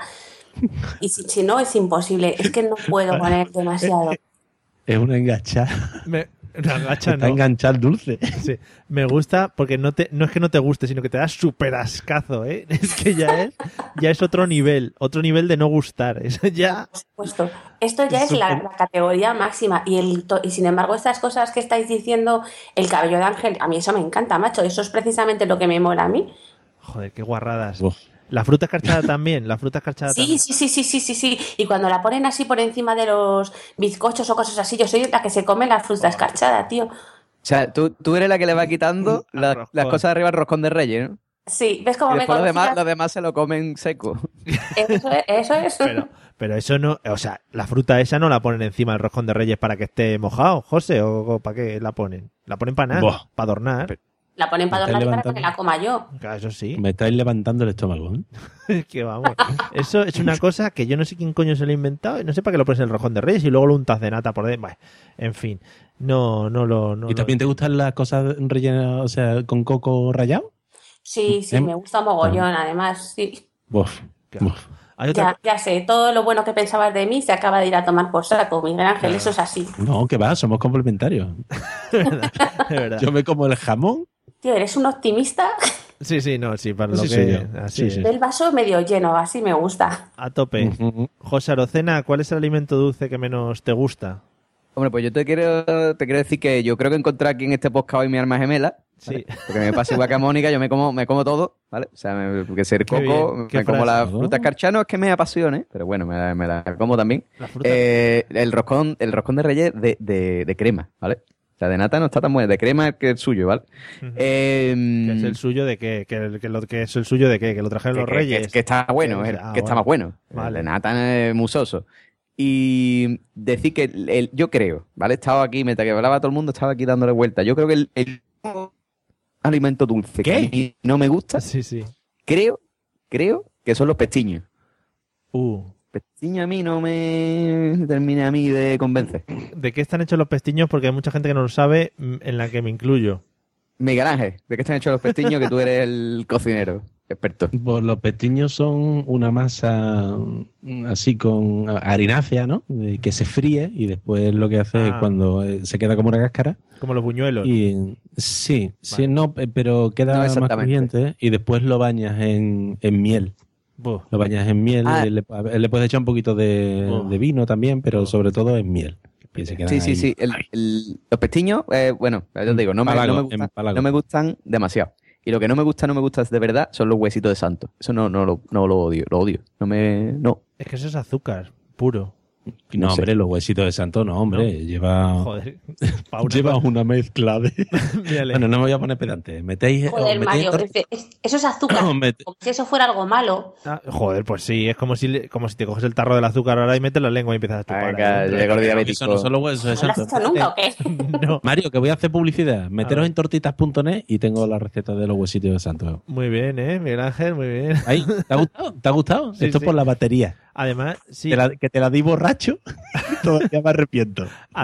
Speaker 2: Y si, si no, es imposible. Es que no puedo poner demasiado.
Speaker 3: Es una enganchada.
Speaker 1: Me... Una gacha,
Speaker 3: Está
Speaker 1: no.
Speaker 3: enganchado el dulce.
Speaker 1: Sí, me gusta porque no te no es que no te guste, sino que te da súper ascazo, ¿eh? Es que ya es ya es otro nivel, otro nivel de no gustar. Eso ya...
Speaker 2: Por supuesto. Esto ya es la, la categoría máxima. Y, el to- y sin embargo, estas cosas que estáis diciendo, el cabello de ángel, a mí eso me encanta, macho. Eso es precisamente lo que me mola a mí.
Speaker 1: Joder, qué guarradas.
Speaker 3: Uf.
Speaker 1: La fruta escarchada también, la fruta escarchada
Speaker 2: Sí,
Speaker 1: también.
Speaker 2: sí, sí, sí, sí, sí, sí. Y cuando la ponen así por encima de los bizcochos o cosas así, yo soy la que se come la fruta escarchada, tío.
Speaker 4: O sea, tú, tú eres la que le va quitando
Speaker 1: Al
Speaker 4: la-
Speaker 1: roscón.
Speaker 4: las cosas de arriba al roscón de Reyes, ¿no?
Speaker 2: Sí, ¿ves cómo
Speaker 4: Y
Speaker 2: me
Speaker 4: después los demás,
Speaker 2: conocías?
Speaker 4: los demás se lo comen seco.
Speaker 2: Eso es. Eso es.
Speaker 1: Pero, pero eso no, o sea, la fruta esa no la ponen encima del roscón de Reyes para que esté mojado, José, o, o para qué la ponen. La ponen para nada,
Speaker 3: Buah.
Speaker 1: para adornar.
Speaker 2: La ponen para
Speaker 3: Me estáis
Speaker 2: adornar y para que
Speaker 3: levantando.
Speaker 2: la coma yo.
Speaker 1: Claro, eso sí.
Speaker 3: Me estáis levantando el estómago, ¿eh?
Speaker 1: Es que vamos. Eso es una cosa que yo no sé quién coño se lo ha inventado y no sé para qué lo pones en el roscón de Reyes y luego lo untas de nata por dentro. Bueno, en fin, no, no lo. No
Speaker 3: ¿Y
Speaker 1: lo-
Speaker 3: también te gustan las cosas rellenas, o sea, con coco rallado?
Speaker 2: Sí, sí,
Speaker 3: Em-
Speaker 2: me gusta mogollón, además, sí.
Speaker 3: Uf,
Speaker 1: Qué
Speaker 3: uf.
Speaker 1: Hay otra,
Speaker 2: Ya, ya sé, todo lo bueno que pensabas de mí se acaba de ir a tomar por saco, Miguel Ángel, eso es así.
Speaker 3: No, que va, somos complementarios.
Speaker 1: de verdad.
Speaker 3: Yo me como el jamón.
Speaker 2: Tío, eres un optimista.
Speaker 1: Sí, sí, no, sí, para lo
Speaker 3: Sí,
Speaker 1: que.
Speaker 3: soy yo.
Speaker 1: Así
Speaker 3: Sí,
Speaker 1: es.
Speaker 3: sí.
Speaker 2: Del vaso medio lleno, así me gusta.
Speaker 1: A tope.
Speaker 3: Ujú.
Speaker 1: José Arocena, ¿cuál es el alimento dulce que menos te gusta?
Speaker 4: Hombre, pues yo te quiero, te quiero decir que yo creo que encontré aquí en este podcast hoy mi arma gemela. ¿vale?
Speaker 1: Sí.
Speaker 4: Porque me pasa igual que a Mónica, yo me como, me como todo, ¿vale? O sea, me, porque ser
Speaker 1: Qué
Speaker 4: coco,
Speaker 1: bien, qué
Speaker 4: me como
Speaker 1: frase,
Speaker 4: la
Speaker 3: ¿no?
Speaker 4: fruta escarchada, no es que me apasione, pero bueno, me la, me la como también.
Speaker 1: La fruta.
Speaker 4: Eh, el roscón, el roscón de Reyes de, de, de crema, ¿vale? O sea, de nata no está tan bueno, de crema es que el suyo, ¿vale?
Speaker 1: Ujú.
Speaker 4: Eh,
Speaker 1: ¿Que es el suyo de qué? ¿Que, que lo, que es el suyo de qué? ¿Que lo trajeron
Speaker 4: que,
Speaker 1: los
Speaker 4: que-
Speaker 1: reyes?
Speaker 4: que- que está bueno,
Speaker 1: Que-
Speaker 4: el-
Speaker 1: ah,
Speaker 4: que está
Speaker 1: bueno.
Speaker 4: más bueno.
Speaker 1: Vale.
Speaker 4: El de nata es musoso. Y decir que el- el- yo creo, ¿vale? He estado aquí, mientras que hablaba todo el mundo, estaba aquí dándole vuelta. Yo creo que el, el alimento dulce que a
Speaker 3: ¿Qué?
Speaker 4: mí no me gusta,
Speaker 1: Sí, sí.
Speaker 4: creo, creo que son los pestiños.
Speaker 1: Uh,
Speaker 4: Pestiños a mí no me termina a mí de convencer.
Speaker 1: ¿de qué están hechos los pestiños? Porque hay mucha gente que no lo sabe, mm, en la que me incluyo.
Speaker 4: Miguel Ángel, ¿de qué están hechos los pestiños? Que tú eres el cocinero, experto.
Speaker 3: Pues los pestiños son una masa mm, así con harinácea, ¿no? Eh, Que se fríe y después lo que hace
Speaker 1: Ah.
Speaker 3: es cuando eh, se queda como una cáscara.
Speaker 1: Como los buñuelos.
Speaker 3: Y sí, sí,
Speaker 1: Vale.
Speaker 3: no, eh, pero queda
Speaker 4: No
Speaker 3: más
Speaker 4: exactamente.
Speaker 3: crujiente y después lo bañas en, en miel.
Speaker 1: Buh.
Speaker 3: Lo bañas en miel,
Speaker 4: Ah.
Speaker 3: y le, a ver, le puedes echar un poquito de,
Speaker 1: Oh.
Speaker 3: de vino también, pero
Speaker 1: Oh.
Speaker 3: sobre todo en miel. Y se quedan
Speaker 4: Sí, sí,
Speaker 3: ahí.
Speaker 4: sí. El- el- los pestiños, eh, bueno, ya te digo, no me,
Speaker 3: Empalago,
Speaker 4: no, me gustan,
Speaker 3: empalago.
Speaker 4: no me gustan demasiado. Y lo que no me gusta, no me gusta de verdad, son los huesitos de santo. Eso no, no, lo, no lo odio, lo odio. No me. No.
Speaker 1: Es que eso es azúcar, puro.
Speaker 3: No,
Speaker 4: No sé.
Speaker 3: hombre, los huesitos de santo, no, hombre. Lleva,
Speaker 1: Joder. Pa' una
Speaker 3: lleva
Speaker 1: cosa-
Speaker 3: una mezcla de.
Speaker 1: Mírale.
Speaker 3: Bueno, no me voy a poner pedante. Metéis.
Speaker 2: Joder,
Speaker 3: os metéis
Speaker 2: Mario,
Speaker 3: en-
Speaker 2: es de- es- eso es azúcar.
Speaker 3: os mete-
Speaker 2: Como si eso fuera algo malo.
Speaker 1: Ah, joder, pues sí, es como si, le- como si te coges el tarro del azúcar ahora y metes la lengua y empiezas a chupar.
Speaker 4: Venga,
Speaker 1: ahí dentro.
Speaker 4: llegó el
Speaker 3: Eso
Speaker 4: diabético.
Speaker 3: no son los huesos de
Speaker 2: ¿No lo has
Speaker 3: santo.
Speaker 2: hecho nunca o qué?
Speaker 1: No.
Speaker 3: Mario, que voy a hacer publicidad. Meteros
Speaker 1: ver.
Speaker 3: en tortitas punto net y tengo la receta de los huesitos de santo.
Speaker 1: Muy bien, ¿eh? Miguel Ángel, muy bien.
Speaker 3: Ahí, ¿te ha gustado? ¿Te ha gustado?
Speaker 1: Sí,
Speaker 3: Esto
Speaker 1: sí.
Speaker 3: por la batería.
Speaker 1: Además, sí,
Speaker 3: Te la- que te la di borracho, todavía me arrepiento.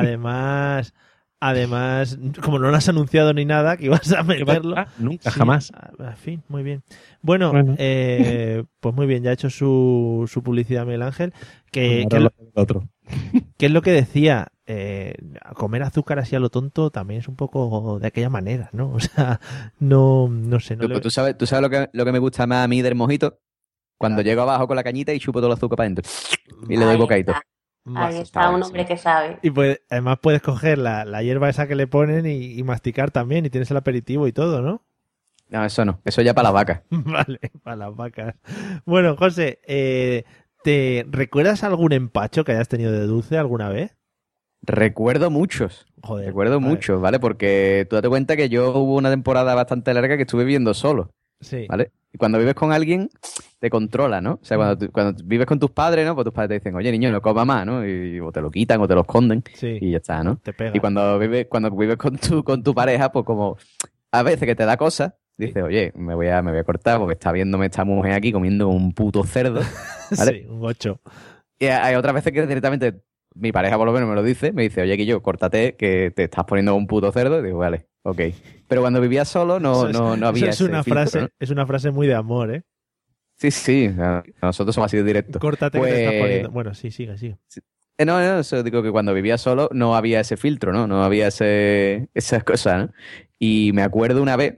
Speaker 1: además, además, como no lo has anunciado ni nada, que ibas a meterlo.
Speaker 3: Ah, nunca,
Speaker 1: Sí,
Speaker 3: jamás.
Speaker 1: a- En fin, muy bien. Bueno,
Speaker 3: Bueno.
Speaker 1: eh, pues muy bien, ya ha hecho su, su publicidad Miguel Ángel. Que,
Speaker 3: Ahora
Speaker 1: que,
Speaker 3: lo hago el otro.
Speaker 1: que es lo que decía, eh, comer azúcar así a lo tonto también es un poco de aquella manera, ¿no? O sea, no, no sé. No
Speaker 4: Tú,
Speaker 1: le-
Speaker 4: tú sabes, tú sabes lo, que, lo que me gusta más a mí del mojito. Cuando
Speaker 1: Claro.
Speaker 4: llego abajo con la cañita y chupo todo el azúcar para adentro. Y le doy
Speaker 2: Ahí
Speaker 4: bocadito.
Speaker 2: está,
Speaker 1: Ma-
Speaker 2: ahí
Speaker 4: está
Speaker 2: está un
Speaker 4: buenísimo.
Speaker 2: hombre que sabe.
Speaker 1: Y pues, además puedes coger la, la hierba esa que le ponen y, y masticar también y tienes el aperitivo y todo, ¿no?
Speaker 4: No, eso no. Eso ya para las vacas.
Speaker 1: Vale, para las vacas. Bueno, José, eh, ¿te recuerdas algún empacho que hayas tenido de dulce alguna vez?
Speaker 4: Recuerdo muchos.
Speaker 1: Joder.
Speaker 4: Recuerdo
Speaker 1: vale.
Speaker 4: muchos, ¿vale? Porque tú date cuenta que yo hubo una temporada bastante larga que estuve viviendo solo,
Speaker 1: Sí.
Speaker 4: ¿vale? Y cuando vives con alguien, te controla, ¿no? O sea, cuando, tú- cuando vives con tus padres, ¿no? Pues tus padres te dicen, oye, niño, no comas más, ¿no? Y o te lo quitan o te lo esconden
Speaker 1: Sí.
Speaker 4: y ya está, ¿no?
Speaker 1: Te pega.
Speaker 4: Y cuando vives, cuando vives con tu, con tu pareja, pues como a veces que te da cosas, dices, oye, me voy a, me voy a cortar porque está viéndome esta mujer aquí comiendo un puto cerdo. ¿vale?
Speaker 1: Sí, un ocho.
Speaker 4: Y hay otras veces que directamente mi pareja por lo menos me lo dice, me dice, oye, que yo, córtate, que te estás poniendo un puto cerdo. Y digo, vale, ok. Pero cuando vivía solo no,
Speaker 1: Eso es-
Speaker 4: no, no había
Speaker 1: eso es
Speaker 4: ese
Speaker 1: una
Speaker 4: filtro,
Speaker 1: frase,
Speaker 4: ¿no?
Speaker 1: es una frase muy de amor, ¿eh?
Speaker 4: Sí, sí, nosotros somos así de directos.
Speaker 1: Córtate que te estás
Speaker 4: Pues-
Speaker 1: poniendo. Bueno, sí, sigue, sigue.
Speaker 4: Eh, No, no, eso digo que cuando vivía solo no había ese filtro, ¿no? No había ese, esas cosas, ¿no? Y me acuerdo una vez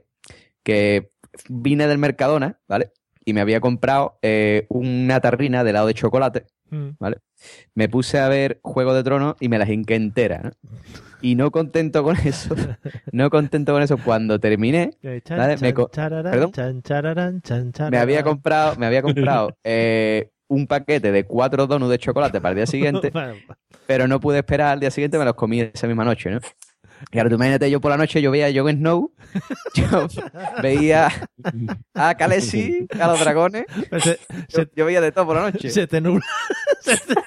Speaker 4: que vine del Mercadona, ¿vale? Y me había comprado eh, una tarrina de helado de chocolate,
Speaker 1: Mm.
Speaker 4: ¿vale? Me puse a ver Juego de Tronos y me las hinqué entera, ¿no? Y no contento con eso, no contento con eso, cuando terminé,
Speaker 1: Eh, chan,
Speaker 4: Vale, me
Speaker 1: chan,
Speaker 4: co-
Speaker 1: chararán,
Speaker 4: ¿Perdón?
Speaker 1: chan, chararán, chan,
Speaker 4: me
Speaker 1: chararán.
Speaker 4: había comprado, me había comprado eh, un paquete de cuatro donuts de chocolate para el día siguiente,
Speaker 1: Bueno,
Speaker 4: pero no pude esperar al día siguiente, me los comí esa misma noche, ¿no? Y ahora tú imagínate, yo por la noche yo veía a Jon Snow, yo veía a Khaleesi, a los dragones,
Speaker 1: pues se,
Speaker 4: yo,
Speaker 1: se-
Speaker 4: yo veía de todo por la noche.
Speaker 1: se te nubla, se, te,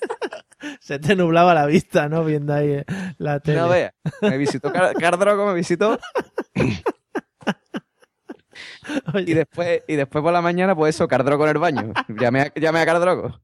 Speaker 1: se te nublaba la vista, ¿no? Viendo ahí eh, la tele.
Speaker 4: No veas, me visitó Car Cardrogo, me visitó,
Speaker 1: Oye,
Speaker 4: y después, y después por la mañana, pues eso, Cardrogo en el baño. Llamé a, llamé a Cardrogo.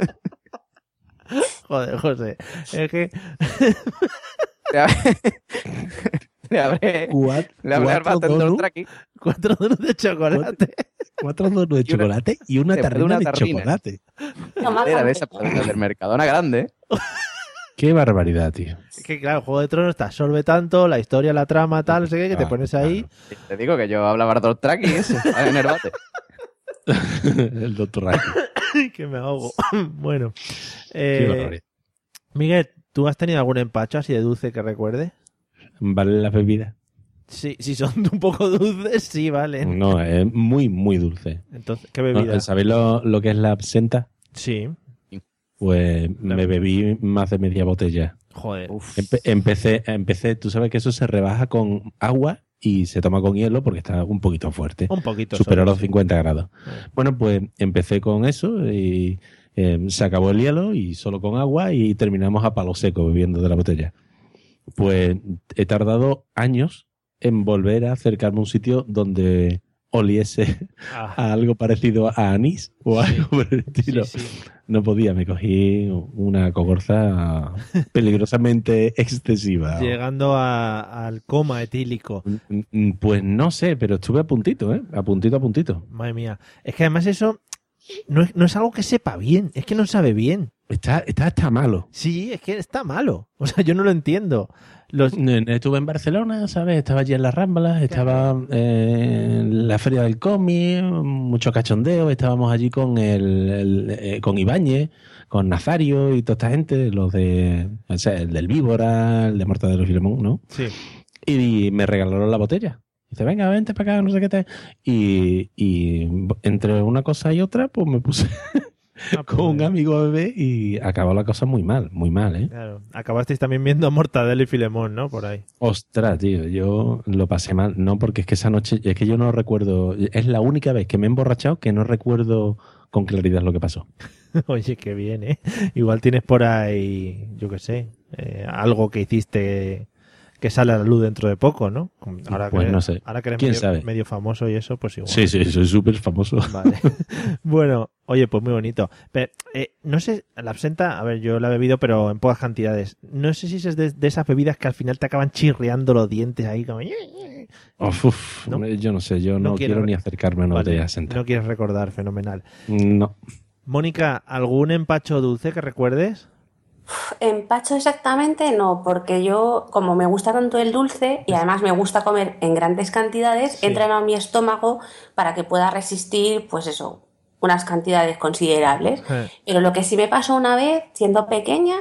Speaker 1: joder, José. Es que
Speaker 4: Le habré, le habré,
Speaker 3: Cuat-
Speaker 4: le habré
Speaker 3: cuatro
Speaker 4: armado
Speaker 3: donuts,
Speaker 4: un traqui.
Speaker 1: cuatro donuts de chocolate.
Speaker 3: cuatro donuts de
Speaker 4: Y una-
Speaker 3: chocolate y una
Speaker 4: después de
Speaker 3: tarrina
Speaker 4: una
Speaker 3: de
Speaker 4: tarrina.
Speaker 3: chocolate.
Speaker 2: Toma,
Speaker 4: Era de
Speaker 2: toma.
Speaker 4: esa, pero de la del Mercadona grande, ¿eh?
Speaker 3: Qué barbaridad, tío.
Speaker 1: Es que claro, Juego de Tronos te absorbe tanto, la historia, la trama, tal, no sé qué, que te
Speaker 3: Ah,
Speaker 1: pones ahí.
Speaker 4: Te digo que yo hablaba de traqui y eso, en el bate.
Speaker 3: El doctor Raki.
Speaker 1: que me ahogo. bueno.
Speaker 3: Qué
Speaker 1: Eh,
Speaker 3: barbaridad.
Speaker 1: Miguel, ¿tú has tenido algún empacho así de dulce que recuerde?
Speaker 3: ¿Vale las bebidas?
Speaker 1: Sí, si son un poco dulces, sí, vale.
Speaker 3: No, es muy, muy dulce.
Speaker 1: Entonces, ¿qué
Speaker 3: No,
Speaker 1: bebida?
Speaker 3: ¿Sabéis lo, lo que es la absenta?
Speaker 1: Sí.
Speaker 3: Pues me bebí más de media botella.
Speaker 1: Joder.
Speaker 3: Empe- empecé, empecé, tú sabes que eso se rebaja con agua y se toma con hielo porque está un poquito fuerte.
Speaker 1: Un poquito.
Speaker 3: Superó
Speaker 1: solo,
Speaker 3: los
Speaker 1: sí.
Speaker 3: cincuenta grados.
Speaker 1: Eh.
Speaker 3: Bueno, pues empecé con eso y eh, se acabó el hielo y solo con agua y terminamos a palo seco bebiendo de la botella. Pues he tardado años en volver a acercarme a un sitio donde oliese
Speaker 1: Ah,
Speaker 3: a algo parecido a anís o algo por el
Speaker 1: sí,
Speaker 3: estilo.
Speaker 1: sí.
Speaker 3: No podía, me cogí una cogorza peligrosamente excesiva.
Speaker 1: Llegando a- al coma etílico.
Speaker 3: Mm, mm, Pues no sé, pero estuve a puntito, ¿eh? A puntito, a puntito.
Speaker 1: Madre mía. Es que además eso no es, no es algo que sepa bien. Es que no sabe bien.
Speaker 3: Está, está hasta malo.
Speaker 1: Sí, es que está malo. O sea, yo no lo entiendo. Los,
Speaker 3: Estuve en Barcelona, ¿sabes? Estaba allí en las Ramblas, estaba eh, en la Feria del Cómic, mucho cachondeo, estábamos allí con el, el, eh, con Ibáñez, con Nazario y toda esta gente, los de, o sea, el del Víbora, el de Mortadelo y Filemón, ¿no?
Speaker 1: sí.
Speaker 3: Y me regalaron la botella. Dice, venga, vente para acá, no sé qué te... Y, y entre una cosa y otra, pues me puse
Speaker 1: Ah, pues
Speaker 3: con un
Speaker 1: bien.
Speaker 3: amigo a beber y acabó la cosa muy mal, muy mal, ¿eh?
Speaker 1: Claro. Acabasteis también viendo Mortadelo y Filemón, ¿no? Por ahí.
Speaker 3: Ostras, tío, yo lo pasé mal. No, porque es que esa noche, es que yo no recuerdo, es la única vez que me he emborrachado que no recuerdo con claridad lo que pasó.
Speaker 1: Oye, qué bien, ¿eh? Igual tienes por ahí, yo qué sé, eh, algo que hiciste que sale a la luz dentro de poco, ¿no? Ahora
Speaker 3: Pues
Speaker 1: que,
Speaker 3: no sé.
Speaker 1: Ahora que eres
Speaker 3: ¿Quién
Speaker 1: medio,
Speaker 3: sabe?
Speaker 1: medio famoso y eso, pues igual.
Speaker 3: Sí, sí, soy súper famoso.
Speaker 1: Vale. Bueno, oye, pues muy bonito. Pero, eh, no sé, la absenta, a ver, yo la he bebido, pero en pocas cantidades. No sé si es de, de esas bebidas que al final te acaban chirriando los dientes ahí como...
Speaker 3: Uf, uf,
Speaker 1: ¿No?
Speaker 3: Yo no sé, yo
Speaker 1: No
Speaker 3: no,
Speaker 1: quiero-
Speaker 3: quiero, ni acercarme a una
Speaker 1: Vale,
Speaker 3: botella de Senta.
Speaker 1: no quieres recordar, fenomenal.
Speaker 3: No.
Speaker 1: Mónica, ¿algún empacho dulce que recuerdes?
Speaker 2: Empacho exactamente no, porque yo, como me gusta tanto el dulce y además me gusta comer en grandes cantidades,
Speaker 1: Sí.
Speaker 2: entra a mi estómago para que pueda resistir, pues eso, unas cantidades considerables.
Speaker 1: Eh.
Speaker 2: Pero lo que sí me pasó una vez, siendo pequeña,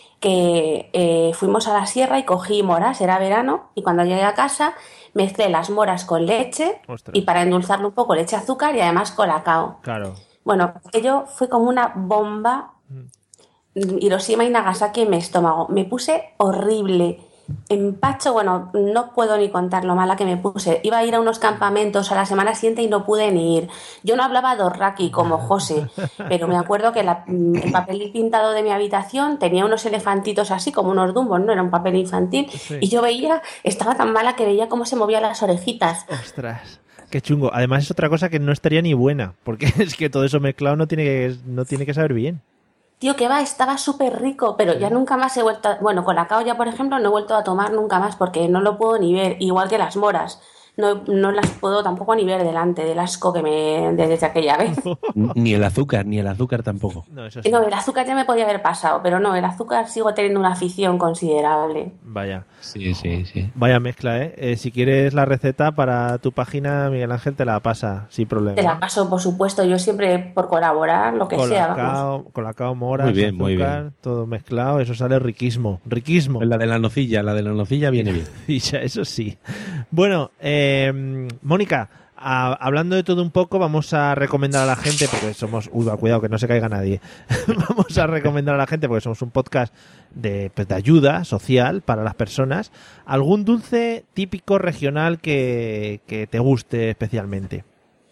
Speaker 2: que eh, fuimos a la sierra y cogí moras, era verano, y cuando llegué a casa mezclé las moras con leche
Speaker 1: Ostras.
Speaker 2: y para endulzarlo un poco le eché azúcar y además colacao.
Speaker 1: Claro.
Speaker 2: Bueno, aquello fue como una bomba. Hiroshima y Nagasaki en mi estómago. Me puse horrible. Empacho, bueno, no puedo ni contar lo mala que me puse. Iba a ir a unos campamentos a la semana siguiente y no pude ni ir. Yo no hablaba dorraki como José, pero me acuerdo que la- el papel pintado de mi habitación tenía unos elefantitos así, como unos dumbos, ¿no? Era un papel infantil.
Speaker 1: Sí.
Speaker 2: Y yo veía, estaba tan mala que veía cómo se movían las orejitas.
Speaker 1: Ostras, qué chungo. Además es otra cosa que no estaría ni buena, porque es que todo eso mezclado no tiene que, no tiene que saber bien.
Speaker 2: Tío, que va, estaba súper rico, pero ya nunca más he vuelto a... Bueno, colacao ya, por ejemplo, no he vuelto a tomar nunca más porque no lo puedo ni ver, igual que las moras. No, no las puedo tampoco ni ver delante del asco que me... desde aquella vez.
Speaker 3: Ni el azúcar, ni el azúcar tampoco.
Speaker 1: No, eso sí.
Speaker 2: No, el azúcar ya me podía haber pasado, pero no, el azúcar sigo teniendo una afición considerable.
Speaker 1: Vaya.
Speaker 3: Sí, sí, sí.
Speaker 1: Vaya mezcla, ¿eh? Eh, Si quieres la receta para tu página, Miguel Ángel te la pasa sin problema.
Speaker 2: Te la paso, por supuesto, yo siempre por colaborar, lo que sea, vamos.
Speaker 1: Colacao, colacao, moras,
Speaker 3: Muy bien, muy
Speaker 1: azúcar,
Speaker 3: bien.
Speaker 1: todo mezclado, eso sale riquismo, riquismo.
Speaker 3: La de la nocilla, la de la nocilla viene bien.
Speaker 1: Y ya, eso sí. Bueno, eh, Mónica, a- hablando de todo un poco, vamos a recomendar a la gente, porque somos... Uy, va, cuidado, que no se caiga nadie. Vamos a recomendar a la gente, porque somos un podcast de, pues, de ayuda social para las personas. ¿Algún dulce típico regional que, que te guste especialmente?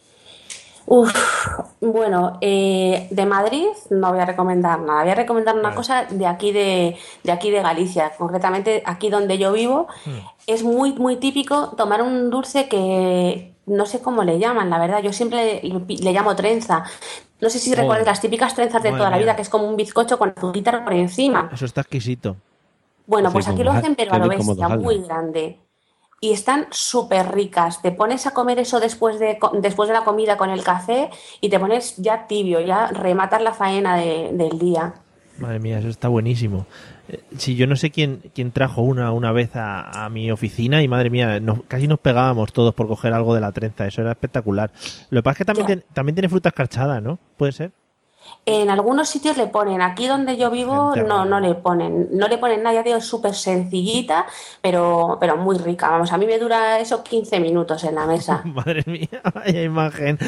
Speaker 2: Uf, bueno, eh, de Madrid no voy a recomendar nada. Voy a recomendar una
Speaker 1: Vale.
Speaker 2: cosa de aquí de, de aquí de Galicia, concretamente aquí donde yo vivo. Es muy, muy típico tomar un dulce que no sé cómo le llaman, la verdad. Yo siempre le, le llamo trenza. No sé si
Speaker 1: Oh.
Speaker 2: recuerdas las típicas trenzas de
Speaker 1: Madre
Speaker 2: toda la
Speaker 1: mía.
Speaker 2: vida, que es como un bizcocho con azúcar por encima.
Speaker 1: Eso está exquisito.
Speaker 2: Bueno,
Speaker 3: Sí,
Speaker 2: pues aquí
Speaker 3: como
Speaker 2: lo
Speaker 3: hoja-
Speaker 2: hacen, pero a lo
Speaker 3: como
Speaker 2: bestia,
Speaker 3: hojalda.
Speaker 2: muy grande. Y están súper ricas. Te pones a comer eso después de, co- después de la comida con el café y te pones ya tibio, ya rematas la faena de- del día.
Speaker 1: Madre mía, eso está buenísimo. Eh, Si yo no sé quién, quién trajo una una vez a, a mi oficina y madre mía, nos- casi nos pegábamos todos por coger algo de la trenza. Eso era espectacular. Lo que pasa es que también,
Speaker 2: Ya.
Speaker 1: tiene- también tiene fruta escarchada, ¿no? ¿Puede ser?
Speaker 2: En algunos sitios le ponen, aquí donde yo vivo
Speaker 1: Gente
Speaker 2: no,
Speaker 1: rara.
Speaker 2: no le ponen, no le ponen nada, ya digo, es súper sencillita, pero, pero muy rica. Vamos, a mí me dura eso quince minutos en la mesa.
Speaker 1: Madre mía, vaya imagen.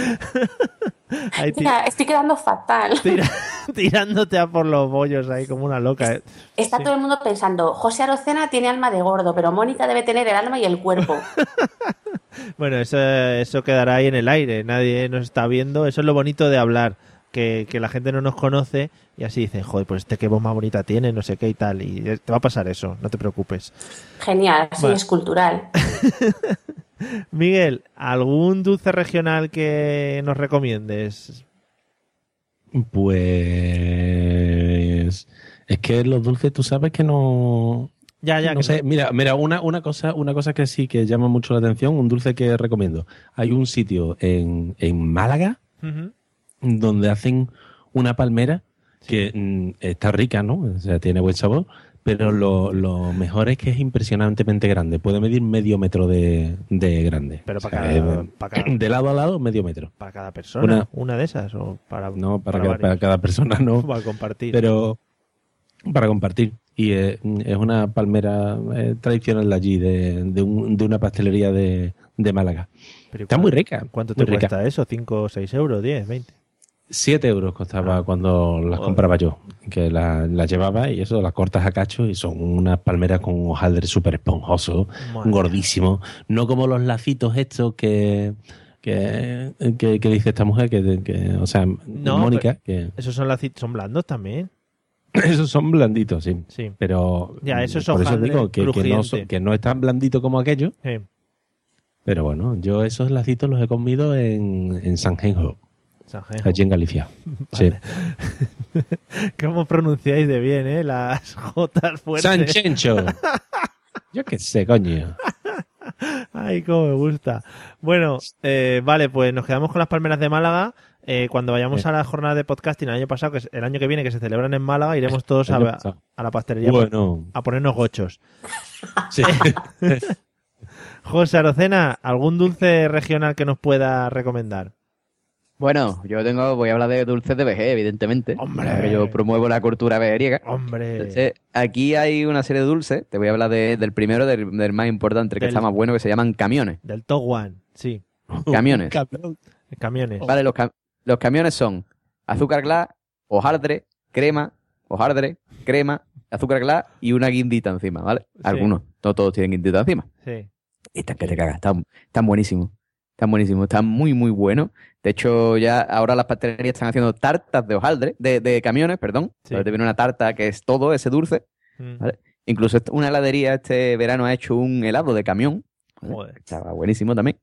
Speaker 1: Ahí ti-
Speaker 2: Mira, estoy quedando fatal.
Speaker 1: tira- tirándote a por los bollos ahí como una loca. eh.
Speaker 2: Está
Speaker 1: Sí.
Speaker 2: todo el mundo pensando, José Arocena tiene alma de gordo, pero Mónica debe tener el alma y el cuerpo.
Speaker 1: Bueno, eso, eso quedará ahí en el aire. Nadie nos está viendo. Eso es lo bonito de hablar. Que, que la gente no nos conoce y así dicen, joder, pues este qué voz más bonita tiene, no sé qué y tal. Y te va a pasar eso, no te preocupes.
Speaker 2: Genial, sí,
Speaker 1: Vale.
Speaker 2: es cultural.
Speaker 1: Miguel, ¿algún dulce regional que nos recomiendes?
Speaker 3: Pues es que los dulces, tú sabes que no.
Speaker 1: Ya, ya,
Speaker 3: no
Speaker 1: que
Speaker 3: sé, mira, mira, una, una cosa, una cosa que sí que llama mucho la atención, un dulce que recomiendo. Hay un sitio en, en Málaga
Speaker 1: Ujú.
Speaker 3: donde hacen una palmera que mm, está rica, ¿no? O sea, tiene buen sabor, pero lo, lo mejor es que es impresionantemente grande. Puede medir medio metro de, de grande.
Speaker 1: Pero
Speaker 3: O
Speaker 1: para
Speaker 3: sea,
Speaker 1: cada,
Speaker 3: es-
Speaker 1: para cada,
Speaker 3: de lado a lado, medio metro.
Speaker 1: para cada persona, una,
Speaker 3: Una-
Speaker 1: de esas o para,
Speaker 3: No, para,
Speaker 1: para
Speaker 3: cada,
Speaker 1: varios?
Speaker 3: para cada persona no,
Speaker 1: Para compartir.
Speaker 3: pero para compartir. Y eh, es una palmera eh, tradicional de allí, de, de, un- de una pastelería de, de Málaga.
Speaker 1: Pero
Speaker 3: Está
Speaker 1: ¿cu-
Speaker 3: muy rica.
Speaker 1: ¿Cuánto te
Speaker 3: muy rica.
Speaker 1: cuesta eso? ¿cinco, seis euros, diez, veinte?
Speaker 3: Siete euros costaba cuando las compraba yo, que las la llevaba y eso, las cortas a cachos y son unas palmeras con un hojaldre súper esponjoso,
Speaker 1: Madre.
Speaker 3: gordísimo, no como los lacitos estos que, que, que, que dice esta mujer, que, que o sea,
Speaker 1: No,
Speaker 3: Mónica, que
Speaker 1: Esos son, laci- son blandos también.
Speaker 3: esos son blanditos, sí,
Speaker 1: Sí.
Speaker 3: pero
Speaker 1: Ya, eso es
Speaker 3: por eso
Speaker 1: hojaldre
Speaker 3: digo que, que, no,
Speaker 1: crujiente.
Speaker 3: son- que no es tan blandito como aquello,
Speaker 1: Sí.
Speaker 3: pero bueno, yo esos lacitos los he comido en, en Sanjenjo,
Speaker 1: Sanjenjo.
Speaker 3: allí en Galicia. Sí.
Speaker 1: ¿Cómo pronunciáis de bien, eh? Las jotas fuertes.
Speaker 3: Sanchencho. Yo qué sé, coño.
Speaker 1: Ay, cómo me gusta. Bueno, eh, vale, pues nos quedamos con las palmeras de Málaga. Eh, cuando vayamos
Speaker 3: Eh.
Speaker 1: a la jornada de podcasting el año pasado, que es el año que viene, que se celebran en Málaga, iremos todos
Speaker 3: El año
Speaker 1: a,
Speaker 3: pasado.
Speaker 1: a la pastelería
Speaker 3: Bueno,
Speaker 1: a ponernos gochos.
Speaker 3: sí.
Speaker 1: José Arocena, ¿algún dulce regional que nos pueda recomendar?
Speaker 4: Bueno, yo tengo, voy a hablar de dulces de vejez, evidentemente.
Speaker 1: ¡Hombre!
Speaker 4: Porque yo promuevo la cultura vejeriega.
Speaker 1: Hombre,
Speaker 4: Entonces, aquí hay una serie de dulces. Te voy a hablar de- del primero, del, del más importante, el que
Speaker 1: Del-
Speaker 4: está más bueno, que se llaman camiones.
Speaker 1: del Top One, sí.
Speaker 4: Camiones.
Speaker 3: Cabrón.
Speaker 1: Camiones.
Speaker 4: Vale, los, cam- los camiones son azúcar glass, hojaldre, crema, hojaldre, crema, azúcar glass y una guindita encima, ¿vale?
Speaker 1: Sí.
Speaker 4: Algunos, no todos tienen guindita encima.
Speaker 1: Sí.
Speaker 4: Y están que te cagas, están, están buenísimos. Están buenísimos, están muy, muy buenos. De hecho, ya ahora las pastelerías están haciendo tartas de hojaldre, de, de camiones, perdón.
Speaker 1: Sí.
Speaker 4: Ahora te viene una tarta que es todo ese dulce.
Speaker 1: Mm.
Speaker 4: Vale. Incluso est- una heladería este verano ha hecho un helado de camión. ¿vale?
Speaker 1: Joder.
Speaker 4: Estaba buenísimo también.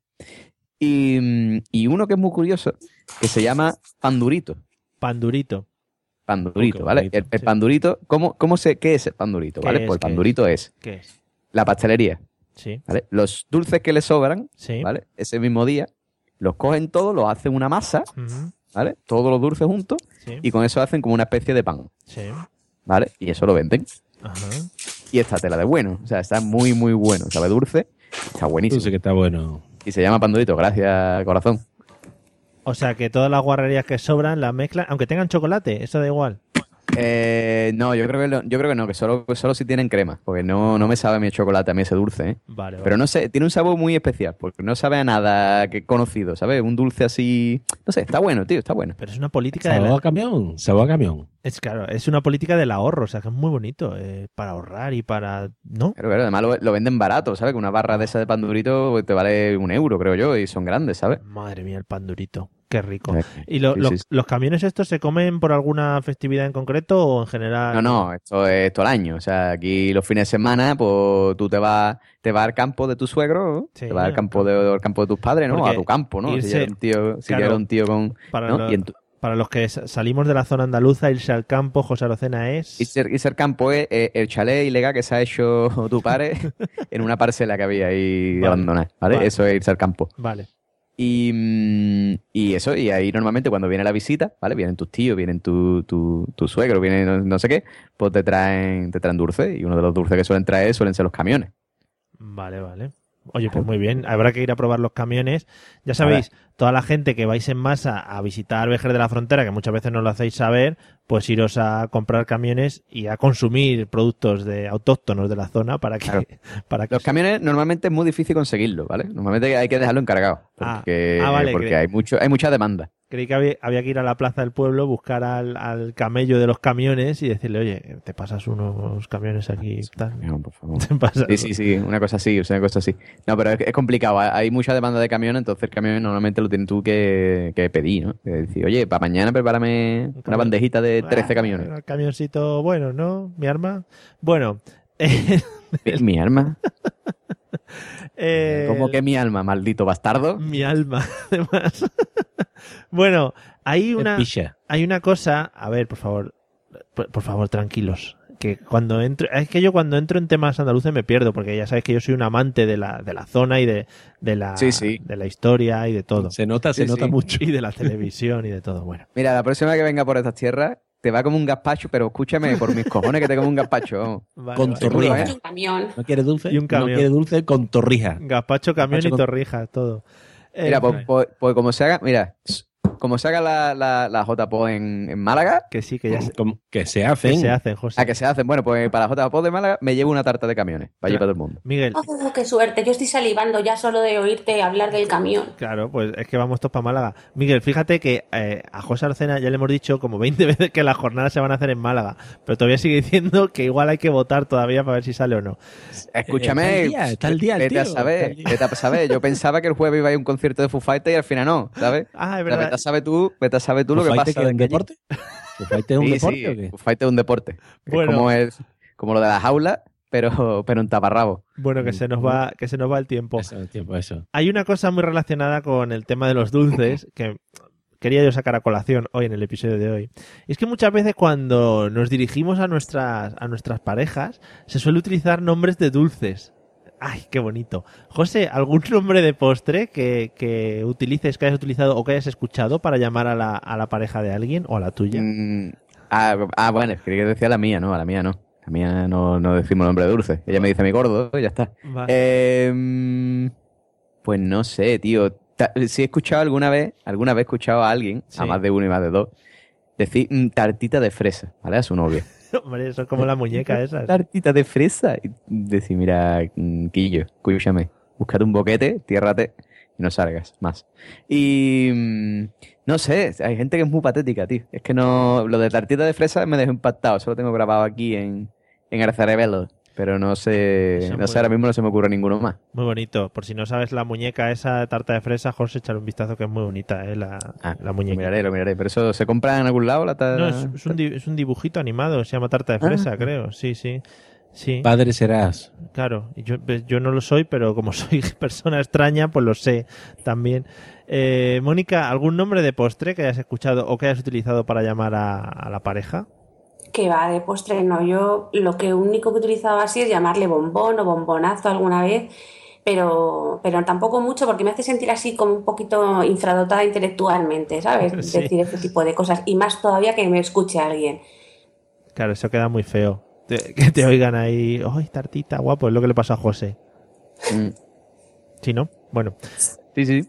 Speaker 4: Y, mm, y uno que es muy curioso, que se llama pandurito.
Speaker 1: Pandurito.
Speaker 4: Pandurito,
Speaker 3: Oh, qué
Speaker 4: ¿vale?
Speaker 3: bonito,
Speaker 4: El, el
Speaker 1: sí.
Speaker 4: pandurito, ¿cómo, cómo se, ¿qué es el pandurito?
Speaker 1: ¿Qué
Speaker 4: ¿Vale?
Speaker 1: es,
Speaker 4: Pues el
Speaker 1: qué
Speaker 4: pandurito es?
Speaker 1: ¿Qué es?
Speaker 4: la pastelería,
Speaker 1: Sí.
Speaker 4: ¿vale? Los dulces que le sobran,
Speaker 1: Sí.
Speaker 4: ¿vale? Ese mismo día, los cogen todos, los hacen una masa,
Speaker 1: Ujú.
Speaker 4: ¿vale? Todos los dulces juntos
Speaker 1: Sí.
Speaker 4: y con eso hacen como una especie de pan,
Speaker 1: Sí.
Speaker 4: ¿vale? Y eso lo venden.
Speaker 1: Ajá.
Speaker 4: Y esta tela de bueno, o sea, está muy, muy bueno, sabe dulce, está buenísimo.
Speaker 3: Dulce que está bueno.
Speaker 4: Y se llama pandurito, gracias, corazón.
Speaker 1: O sea que todas las guarrerías que sobran las mezclan, aunque tengan chocolate, eso da igual.
Speaker 4: Eh, no, yo creo que lo- yo creo que no, que solo, solo si tienen crema, porque no, no me sabe a mi chocolate, a mí ese dulce, ¿eh?
Speaker 1: Vale, vale.
Speaker 4: Pero no sé, tiene un sabor muy especial, porque no sabe a nada que conocido, ¿sabes? Un dulce así, no sé, está bueno, tío, está bueno.
Speaker 1: Pero es una política de
Speaker 3: Sabor
Speaker 1: la...
Speaker 3: a camión, sabor a camión.
Speaker 1: Es claro, es una política del ahorro, o sea que es muy bonito, eh, para ahorrar y para... ¿No?
Speaker 4: Pero claro, además lo, lo venden barato, ¿sabes? Que una barra de esa de pan durito pues, te vale un euro, creo yo, y son grandes, ¿sabes?
Speaker 1: Madre mía, el pan durito. Qué rico.
Speaker 4: Eh,
Speaker 1: ¿Y lo-
Speaker 4: sí,
Speaker 1: los,
Speaker 4: sí, sí.
Speaker 1: los camiones estos se comen por alguna festividad en concreto o en general?
Speaker 4: No, no, esto es todo el año. O sea, aquí los fines de semana, pues tú te vas, te vas al campo de tu suegro, ¿no?
Speaker 1: Sí,
Speaker 4: te vas al campo de, al campo de tus padres, ¿no?
Speaker 1: Porque
Speaker 4: A tu campo, ¿no? Si
Speaker 1: irse-
Speaker 4: ya era un tío, si ya
Speaker 1: claro,
Speaker 4: era un tío con.
Speaker 1: Para,
Speaker 4: ¿no?
Speaker 1: lo-
Speaker 4: Y en tu-
Speaker 1: para los que sa- salimos de la zona andaluza, irse al campo, José Arocena es...
Speaker 4: y ser, y ser campo es eh, el chalet ilegal que se ha hecho tu padre en una parcela que había ahí
Speaker 1: Vale,
Speaker 4: abandonada, ¿vale?
Speaker 1: vale.
Speaker 4: Eso es irse al campo.
Speaker 1: Vale.
Speaker 4: Y, mm, y eso, y ahí normalmente cuando viene la visita, ¿vale? Vienen tus tíos, vienen tu, tu, tu suegro, vienen no, no sé qué, pues te traen, te traen dulces. Y uno de los dulces que suelen traer suelen ser los camiones.
Speaker 1: Vale, vale. Oye, pues muy bien. Habrá que ir a probar los camiones. Ya sabéis, toda la gente que vais en masa a visitar Vejer de la Frontera, que muchas veces no lo hacéis saber, pues iros a comprar camiones y a consumir productos de autóctonos de la zona para que...
Speaker 4: Claro.
Speaker 1: Para que
Speaker 4: Los camiones normalmente es muy difícil conseguirlo, ¿vale? Normalmente hay que dejarlo encargado.
Speaker 1: Ah,
Speaker 4: Porque,
Speaker 1: ah, vale,
Speaker 4: porque
Speaker 1: que-
Speaker 4: hay mucho, hay mucha demanda.
Speaker 1: Creí que había, había que ir a la plaza del pueblo, buscar al, al camello de los camiones y decirle, oye, te pasas unos camiones aquí. Tal.
Speaker 4: No, por favor.
Speaker 1: Te pasas-
Speaker 4: Sí, sí, sí, una cosa así, o sea, una cosa así. No, pero es, es complicado, hay- hay mucha demanda de camiones, entonces el camión normalmente lo tienes tú que, que pedir, ¿no? Que decir, oye, para mañana prepárame una
Speaker 1: camión.
Speaker 4: bandejita de trece
Speaker 1: Ah,
Speaker 4: camiones.
Speaker 1: el camioncito bueno, ¿no? Mi arma. Bueno. eh,
Speaker 4: Mi, mi arma.
Speaker 1: eh,
Speaker 4: ¿Cómo que mi alma, maldito bastardo?
Speaker 1: Mi alma, además. Bueno, hay una,
Speaker 3: Picha.
Speaker 1: hay una cosa, a ver, por favor, por, por favor, tranquilos, que cuando entro, es que yo cuando entro en temas andaluces me pierdo, porque ya sabéis que yo soy un amante de la, de la zona y de, de la,
Speaker 4: Sí, sí.
Speaker 1: de la historia y de todo,
Speaker 3: Se nota, se
Speaker 4: Sí,
Speaker 3: nota
Speaker 4: sí.
Speaker 3: mucho.
Speaker 1: y de la televisión y de todo, bueno.
Speaker 4: Mira, la próxima que venga por estas tierras, te va como un gazpacho, pero escúchame, por mis cojones que te como un gazpacho. vamos.
Speaker 1: Vale,
Speaker 3: Con
Speaker 1: vale.
Speaker 3: torrija.
Speaker 2: Un camión.
Speaker 3: ¿No quiere dulce?
Speaker 1: Y un camión.
Speaker 3: No quiere dulce con torrija.
Speaker 1: Gazpacho, camión
Speaker 3: Gazpacho
Speaker 1: y
Speaker 3: con-
Speaker 1: torrijas, todo. Eh,
Speaker 4: Mira, pues, pues- pues como se haga, mira, como se haga la, la, la J P O en, en Málaga,
Speaker 1: Que sí, que ya se,
Speaker 3: Como que se hacen.
Speaker 1: que se hacen, José.
Speaker 4: a que se hacen, bueno, pues para la J P O de Málaga me llevo una tarta de camiones, para allí
Speaker 1: Claro.
Speaker 4: para todo el mundo.
Speaker 1: Miguel,
Speaker 2: Oh, qué suerte, yo estoy salivando ya solo de oírte hablar del camión.
Speaker 1: claro, pues es que vamos todos para Málaga. Miguel, fíjate que eh, a José Arocena ya le hemos dicho como veinte veces que las jornadas se van a hacer en Málaga, pero todavía sigue diciendo que igual hay que votar todavía para ver si sale o no.
Speaker 4: Escúchame,
Speaker 3: Está al día, está al día el
Speaker 4: vete a
Speaker 3: tío,
Speaker 4: saber,
Speaker 3: está al día.
Speaker 4: vete a saber. Yo pensaba que el jueves iba a ir a un concierto de Foo Fighters y al final no, ¿sabes?
Speaker 1: Ah, es
Speaker 4: O sea,
Speaker 1: verdad.
Speaker 4: vete a saber tú, vete a saber tú lo que
Speaker 3: ¿Foo
Speaker 4: pasa.
Speaker 3: Fighters, que es un
Speaker 4: de allí.
Speaker 3: deporte? ¿Foo Fighters es un
Speaker 4: Sí,
Speaker 3: deporte
Speaker 4: sí,
Speaker 3: o qué?
Speaker 4: Foo Fighters es un deporte. Es
Speaker 1: Bueno.
Speaker 4: como, el, como lo de la jaula, pero, pero en taparrabo.
Speaker 1: Bueno, que se nos va, que se nos va el tiempo.
Speaker 3: Eso, el tiempo, eso.
Speaker 1: Hay una cosa muy relacionada con el tema de los dulces que quería yo sacar a colación hoy en el episodio de hoy. Y es que muchas veces cuando nos dirigimos a nuestras, a nuestras parejas se suele utilizar nombres de dulces. ¡Ay, qué bonito! José, ¿algún nombre de postre que, que utilices, que hayas utilizado o que hayas escuchado para llamar a la, a la pareja de alguien o a la tuya?
Speaker 4: Mm, ah, ah, bueno, quería que decía la mía, ¿no? A la mía no. La mía no, no decimos nombre de dulce. Ella me dice mi gordo y ya está.
Speaker 1: Vale.
Speaker 4: Eh, mm, pues no sé, tío. Ta- Si he escuchado alguna vez, alguna vez he escuchado a alguien,
Speaker 1: Sí.
Speaker 4: a más de uno y más de dos, decir mm, tartita de fresa, ¿vale? A su novia.
Speaker 1: Hombre, eso es como la muñeca esa.
Speaker 4: Tartita de fresa. Y decir, mira, mm, Quillo, escúchame, búscate un boquete, tiérrate y no salgas más. Y mm, no sé, hay gente que es muy patética, tío. Es que no, lo de tartita de fresa me dejó impactado. Solo tengo grabado aquí en, en el cerebelo. Pero no sé,
Speaker 1: Eso
Speaker 4: no
Speaker 1: es
Speaker 4: sé,
Speaker 1: muy-
Speaker 4: ahora mismo no se me ocurre ninguno más.
Speaker 1: Muy bonito. Por si no sabes la muñeca esa de tarta de fresa, José, echar un vistazo que es muy bonita, ¿eh? La,
Speaker 4: Ah,
Speaker 1: la
Speaker 4: Lo
Speaker 1: muñeca.
Speaker 4: miraré, lo miraré. Pero eso, ¿se compra en algún lado? La ta-
Speaker 1: No, es, es un, di- es un dibujito animado, se llama tarta de fresa, creo. Sí, sí. Sí,
Speaker 3: Padre serás.
Speaker 1: claro. Y Yo, pues, yo no lo soy, pero como soy persona extraña, pues lo sé también. Eh, Mónica, ¿algún nombre de postre que hayas escuchado o que hayas utilizado para llamar a, a la pareja?
Speaker 2: Que va de postre, no. Yo lo que único que he utilizado así es llamarle bombón o bombonazo alguna vez, pero, pero tampoco mucho porque me hace sentir así como un poquito infradotada intelectualmente, ¿sabes?
Speaker 1: Sí.
Speaker 2: Decir este tipo de cosas. Y más todavía que me escuche alguien.
Speaker 1: Claro, eso queda muy feo. Te- que te oigan ahí, ¡ay, tartita, guapo! Es lo que le pasó a José.
Speaker 4: Mm.
Speaker 1: ¿Sí, no? Bueno,
Speaker 4: Sí, sí.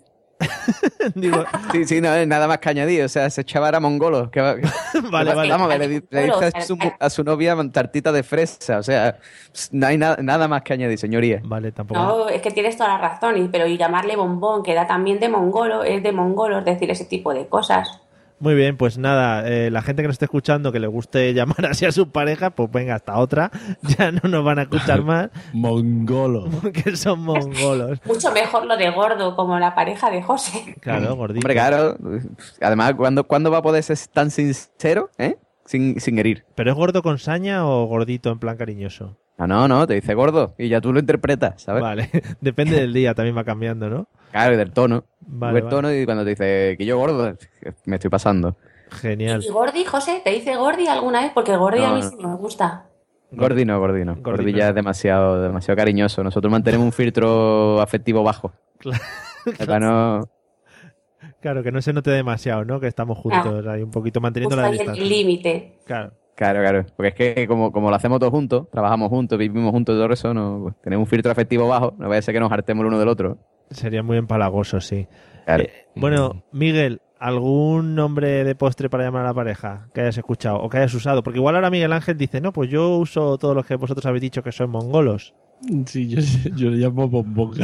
Speaker 1: digo,
Speaker 4: Sí, sí, no, nada más que añadir. O sea, ese chaval era mongolo. Que, va-
Speaker 1: vale, vale.
Speaker 4: Vamos a ver, le, di- le dice a su, a su novia tartita de fresa. O sea, no hay na- nada más que añadir, señoría.
Speaker 1: Vale, tampoco.
Speaker 2: No, es que tienes toda la razón, y- pero y llamarle bombón, que da también de mongolo, es de mongolos decir ese tipo de cosas.
Speaker 1: Muy bien, pues nada, eh, la gente que nos esté escuchando que le guste llamar así a su pareja, pues venga, hasta otra. Ya no nos van a escuchar más
Speaker 3: Mongolo.
Speaker 1: porque son mongolos.
Speaker 2: Mucho mejor lo de gordo, como la pareja de José.
Speaker 1: Claro, gordito.
Speaker 4: Hombre, claro. Además, ¿cuándo, ¿cuándo va a poder ser tan sincero, eh? Sin, sin herir.
Speaker 1: ¿Pero es gordo con saña o gordito en plan cariñoso?
Speaker 4: No, no, no, te dice gordo y ya tú lo interpretas, ¿sabes?
Speaker 1: Vale, depende del día, también va cambiando, ¿no?
Speaker 4: Claro, y del tono.
Speaker 1: Vale,
Speaker 4: Del
Speaker 1: vale.
Speaker 4: tono y cuando te dice que yo gordo, me estoy pasando.
Speaker 1: Genial.
Speaker 2: ¿Y Gordi, José? ¿Te dice Gordi alguna vez? Porque Gordi a
Speaker 4: No,
Speaker 2: mí
Speaker 4: no.
Speaker 2: sí me gusta.
Speaker 4: Gordi no, Gordi no.
Speaker 1: Gordi
Speaker 4: Gordi
Speaker 1: no.
Speaker 4: ya es demasiado, demasiado cariñoso. Nosotros mantenemos un filtro afectivo bajo.
Speaker 1: Claro.
Speaker 4: Para no...
Speaker 1: Claro, que no se note demasiado, ¿no? Que estamos juntos ahí un poquito manteniendo
Speaker 2: Justo
Speaker 1: la
Speaker 2: ahí el
Speaker 1: distancia.
Speaker 2: límite.
Speaker 1: Claro.
Speaker 4: Claro, claro. Porque es que como, como lo hacemos todos juntos, trabajamos juntos, vivimos juntos y todo eso, no, pues, tenemos un filtro afectivo bajo, no vaya a ser que nos hartemos el uno del otro.
Speaker 1: Sería muy empalagoso, sí.
Speaker 4: Claro.
Speaker 1: Eh, bueno, Miguel, ¿algún nombre de postre para llamar a la pareja que hayas escuchado o que hayas usado? Porque igual ahora Miguel Ángel dice, no, pues yo uso todos los que vosotros habéis dicho que son mongolos.
Speaker 3: Sí, yo, yo le llamo bombonga.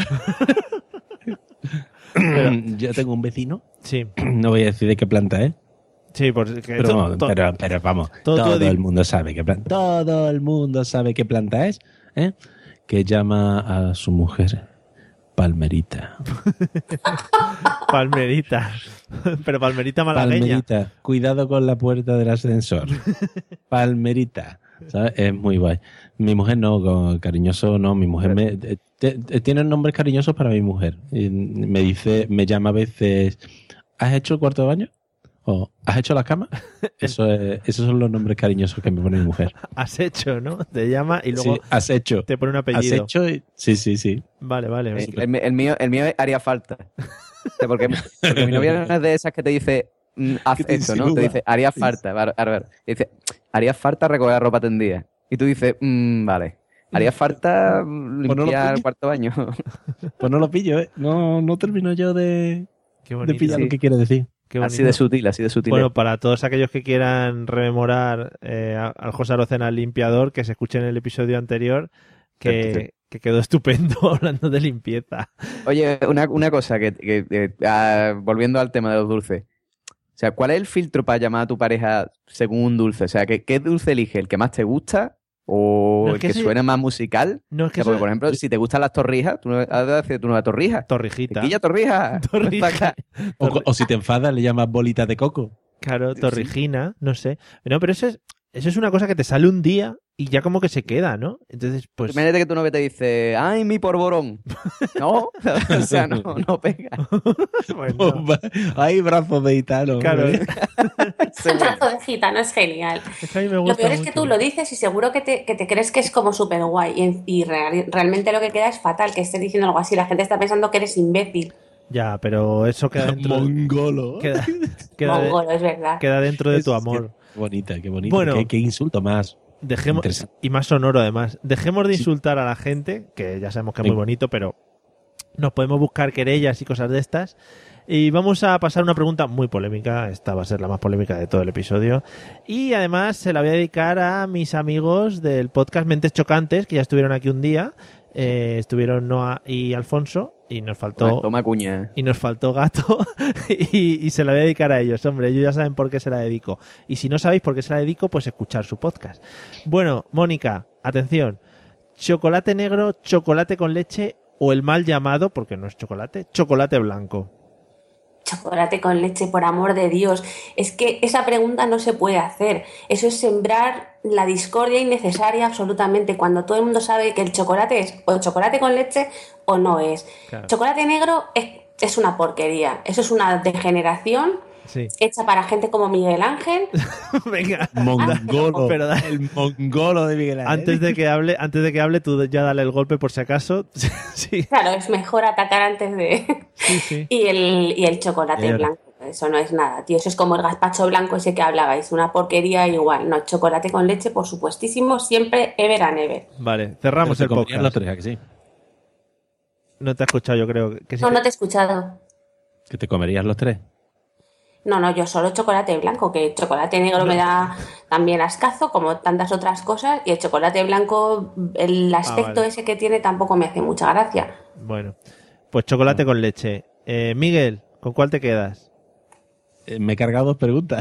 Speaker 3: Yo tengo un vecino,
Speaker 1: Sí,
Speaker 3: no voy a decir de qué planta es,
Speaker 1: sí, porque
Speaker 3: pero,
Speaker 1: to- to-
Speaker 3: pero, pero vamos,
Speaker 1: todo-
Speaker 3: todo,
Speaker 1: todo di-
Speaker 3: el mundo sabe qué planta, todo el mundo sabe qué planta es, ¿eh? Que llama a su mujer Palmerita.
Speaker 1: Palmerita. Pero Palmerita malagueña.
Speaker 3: Palmerita, cuidado con la puerta del ascensor. Palmerita, ¿sabes? Es muy guay. Mi mujer no, con cariñoso no, mi mujer me te- te- tiene nombres cariñosos para mi mujer. Y me dice, me llama a veces, ¿has hecho el cuarto de baño? O ¿has hecho la cama? Eso es, esos son los nombres cariñosos que me pone mi mujer.
Speaker 1: Has hecho, ¿no? Te llama y luego
Speaker 3: Sí, has hecho.
Speaker 1: te pone un
Speaker 3: Has
Speaker 1: apellido.
Speaker 3: hecho y... Sí, sí, sí.
Speaker 1: Vale, vale.
Speaker 4: Eh, el, el mío, el mío haría falta. O sea, porque, porque mi novia no es de esas que te dice, mm, haz
Speaker 3: Que te
Speaker 4: esto, ¿no?
Speaker 3: insinúa.
Speaker 4: Te dice, haría falta. A ver, a ver. Dice, haría falta recoger la ropa tendida. Y tú dices, mm, vale. Haría falta mm,
Speaker 3: Pues no lo
Speaker 4: limpiar el
Speaker 3: pilles.
Speaker 4: cuarto baño.
Speaker 3: Pues no lo pillo, ¿eh? No, no termino yo de,
Speaker 1: Qué
Speaker 3: de
Speaker 1: bonito.
Speaker 3: pillar
Speaker 4: sí.
Speaker 3: lo que quiere decir.
Speaker 1: Qué
Speaker 4: Así
Speaker 1: bonito.
Speaker 4: de sutil, así de sutil.
Speaker 1: Bueno, para todos aquellos que quieran rememorar eh, a- al José Arocena el limpiador, que se escuchen el episodio anterior, que,
Speaker 4: Cierto, cierto.
Speaker 1: que quedó estupendo hablando de limpieza.
Speaker 4: Oye, una, una cosa, que, que- que, ah, volviendo al tema de los dulces. O sea, ¿cuál es el filtro para llamar a tu pareja según un dulce? O sea, ¿qué, qué dulce elige? ¿El que más te gusta? ¿O
Speaker 1: No, es
Speaker 4: el
Speaker 1: que
Speaker 4: que
Speaker 1: ese-
Speaker 4: suena más musical?
Speaker 1: No, es
Speaker 4: O
Speaker 1: que
Speaker 4: sea, porque,
Speaker 1: eso-
Speaker 4: por ejemplo, si te gustan las torrijas, tú no has de decir tú una torrija.
Speaker 1: Torrijita.
Speaker 4: Tequilla torrija.
Speaker 1: Torrija.
Speaker 4: Ven pa' acá.
Speaker 3: O, o si te enfadas, le llamas bolita de coco.
Speaker 1: Claro, torrijina, no sé. No, pero eso es, eso es una cosa que te sale un día y ya como que se queda, ¿no? Entonces, pues...
Speaker 4: Imagínate que tu novia te dice, ¡ay, mi porborón! No, o sea, no, no pega.
Speaker 1: bueno,
Speaker 3: Hay brazos de gitano.
Speaker 1: claro,
Speaker 3: hombre.
Speaker 4: Ese
Speaker 2: Un
Speaker 4: bueno.
Speaker 2: trozo de gitano es genial.
Speaker 1: es que a mí me
Speaker 2: Lo
Speaker 1: gusta
Speaker 2: peor es que
Speaker 1: mucho.
Speaker 2: tú lo dices y seguro que te, que te crees que es como súper guay. Y, en- y real- realmente lo que queda es fatal, que estés diciendo algo así. La gente está pensando que eres imbécil.
Speaker 1: Ya, pero eso queda dentro,
Speaker 3: Mongolo.
Speaker 1: queda, queda, de-
Speaker 2: Mongolo, es verdad.
Speaker 1: queda dentro de tu
Speaker 3: Es-
Speaker 1: amor.
Speaker 3: Qué bonita, qué bonita.
Speaker 1: Bueno.
Speaker 3: qué, qué insulto más.
Speaker 1: Dejemos,
Speaker 3: Interesante.
Speaker 1: y más sonoro además, dejemos de
Speaker 3: Sí.
Speaker 1: insultar a la gente, que ya sabemos que es
Speaker 3: Sí.
Speaker 1: muy bonito, pero nos podemos buscar querellas y cosas de estas. Y vamos a pasar una pregunta muy polémica, esta va a ser la más polémica de todo el episodio. Y además se la voy a dedicar a mis amigos del podcast Mentes Chocantes, que ya estuvieron aquí un día. Eh, estuvieron Noah y Alfonso, y nos faltó...
Speaker 4: Toma, toma cuña.
Speaker 1: Y nos faltó gato y, y se la voy a dedicar a ellos, hombre, ellos ya saben por qué se la dedico. Y si no sabéis por qué se la dedico, pues escuchar su podcast. Bueno, Mónica, atención. Chocolate negro, chocolate con leche o el mal llamado, porque no es chocolate, chocolate blanco.
Speaker 2: Chocolate con leche, por amor de Dios. Es que esa pregunta no se puede hacer. Eso es sembrar la discordia innecesaria absolutamente, cuando todo el mundo sabe que el chocolate es o chocolate con leche o no es.
Speaker 1: Claro.
Speaker 2: Chocolate negro es, es una porquería. Eso es una degeneración
Speaker 1: Sí.
Speaker 2: hecha para gente como Miguel Ángel.
Speaker 1: Venga.
Speaker 3: Mongolo.
Speaker 1: Pero da-
Speaker 3: el mongolo de Miguel Ángel.
Speaker 1: Antes de que hable, antes de que hable, tú ya dale el golpe por si acaso. Sí,
Speaker 2: Claro, es mejor atacar antes de...
Speaker 1: sí, sí.
Speaker 2: Y el, y el chocolate
Speaker 3: Mierda.
Speaker 2: blanco, eso no es nada, tío. Eso es como el gazpacho blanco ese que hablabais, una porquería igual. No, chocolate con leche, por supuestísimo, siempre ever and ever.
Speaker 1: Vale, cerramos el
Speaker 3: Pero te comerías los
Speaker 1: podcast.
Speaker 3: tres, ¿a que sí?
Speaker 1: No te has escuchado, yo creo. Que sí
Speaker 2: No,
Speaker 1: te-
Speaker 2: no te he escuchado.
Speaker 3: Que te comerías los tres.
Speaker 2: No, no, yo solo chocolate blanco, que el chocolate negro me da también ascazo, como tantas otras cosas, y el chocolate blanco, el aspecto
Speaker 1: vale.
Speaker 2: ese que tiene tampoco me hace mucha gracia.
Speaker 1: Bueno, pues chocolate con leche. Eh, Miguel, ¿con cuál te quedas?
Speaker 3: Eh, me he cargado dos preguntas.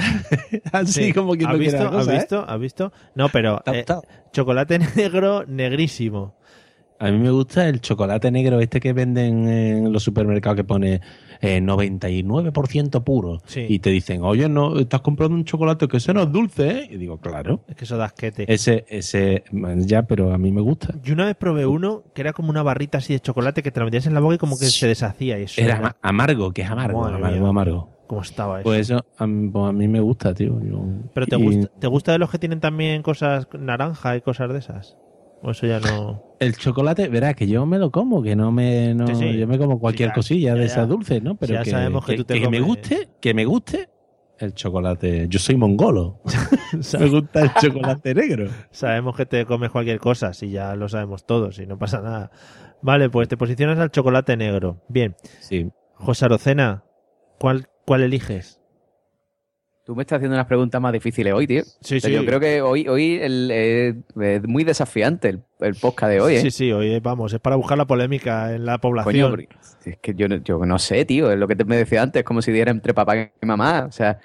Speaker 3: Así como quien
Speaker 1: ¿Has
Speaker 3: no quiere
Speaker 1: visto?
Speaker 3: la cosa,
Speaker 1: ¿Has
Speaker 3: ¿eh?
Speaker 1: visto? ¿Has visto? No, pero
Speaker 3: Tao,
Speaker 1: eh,
Speaker 3: tao.
Speaker 1: chocolate negro negrísimo.
Speaker 3: A mí me gusta el chocolate negro este que venden en los supermercados que pone eh, noventa y nueve por ciento puro.
Speaker 1: Sí.
Speaker 3: Y te dicen, oye, no, estás comprando un chocolate que ese no es dulce, ¿eh? Y digo, claro.
Speaker 1: Es que eso da asquete.
Speaker 3: Ese, ese, ya, pero a mí me gusta.
Speaker 1: Yo una vez probé uno que era como una barrita así de chocolate que te la metías en la boca y como que se deshacía. Y eso
Speaker 3: Era ama- amargo, que es amargo,
Speaker 1: Madre
Speaker 3: amargo,
Speaker 1: mía.
Speaker 3: amargo.
Speaker 1: ¿Cómo estaba eso?
Speaker 3: Pues eso a mí, pues a mí me gusta, tío. Yo-
Speaker 1: ¿Pero te,
Speaker 3: y
Speaker 1: gusta, te gusta de los que tienen también cosas naranja y cosas de esas? ¿O eso ya no...?
Speaker 3: El chocolate, verás que yo me lo como, que no me, no,
Speaker 1: Sí, sí.
Speaker 3: yo me como cualquier
Speaker 1: Sí, ya,
Speaker 3: cosilla
Speaker 1: ya,
Speaker 3: de
Speaker 1: ya.
Speaker 3: esas dulces, ¿no? Pero
Speaker 1: Ya
Speaker 3: que,
Speaker 1: sabemos que tú te
Speaker 3: que me
Speaker 1: comes-
Speaker 3: guste, que me guste el chocolate. Yo soy mongolo. me gusta el chocolate negro.
Speaker 1: Sabemos que te comes cualquier cosa, si ya lo sabemos todos, y no pasa nada. Vale, pues te posicionas al chocolate negro. Bien.
Speaker 3: Sí.
Speaker 1: José Arocena, ¿cuál, cuál eliges?
Speaker 4: Tú me estás haciendo unas preguntas más difíciles hoy, tío.
Speaker 1: Sí,
Speaker 4: O sea,
Speaker 1: sí.
Speaker 4: Yo creo que hoy, hoy el, eh, es muy desafiante el, el podcast de hoy, ¿eh?
Speaker 1: Sí, sí, hoy vamos, es para buscar la polémica en la
Speaker 4: Coño,
Speaker 1: población.
Speaker 4: porque es que yo, no- yo no sé, tío, es lo que te me decía antes, como si diera entre papá y mamá, o sea,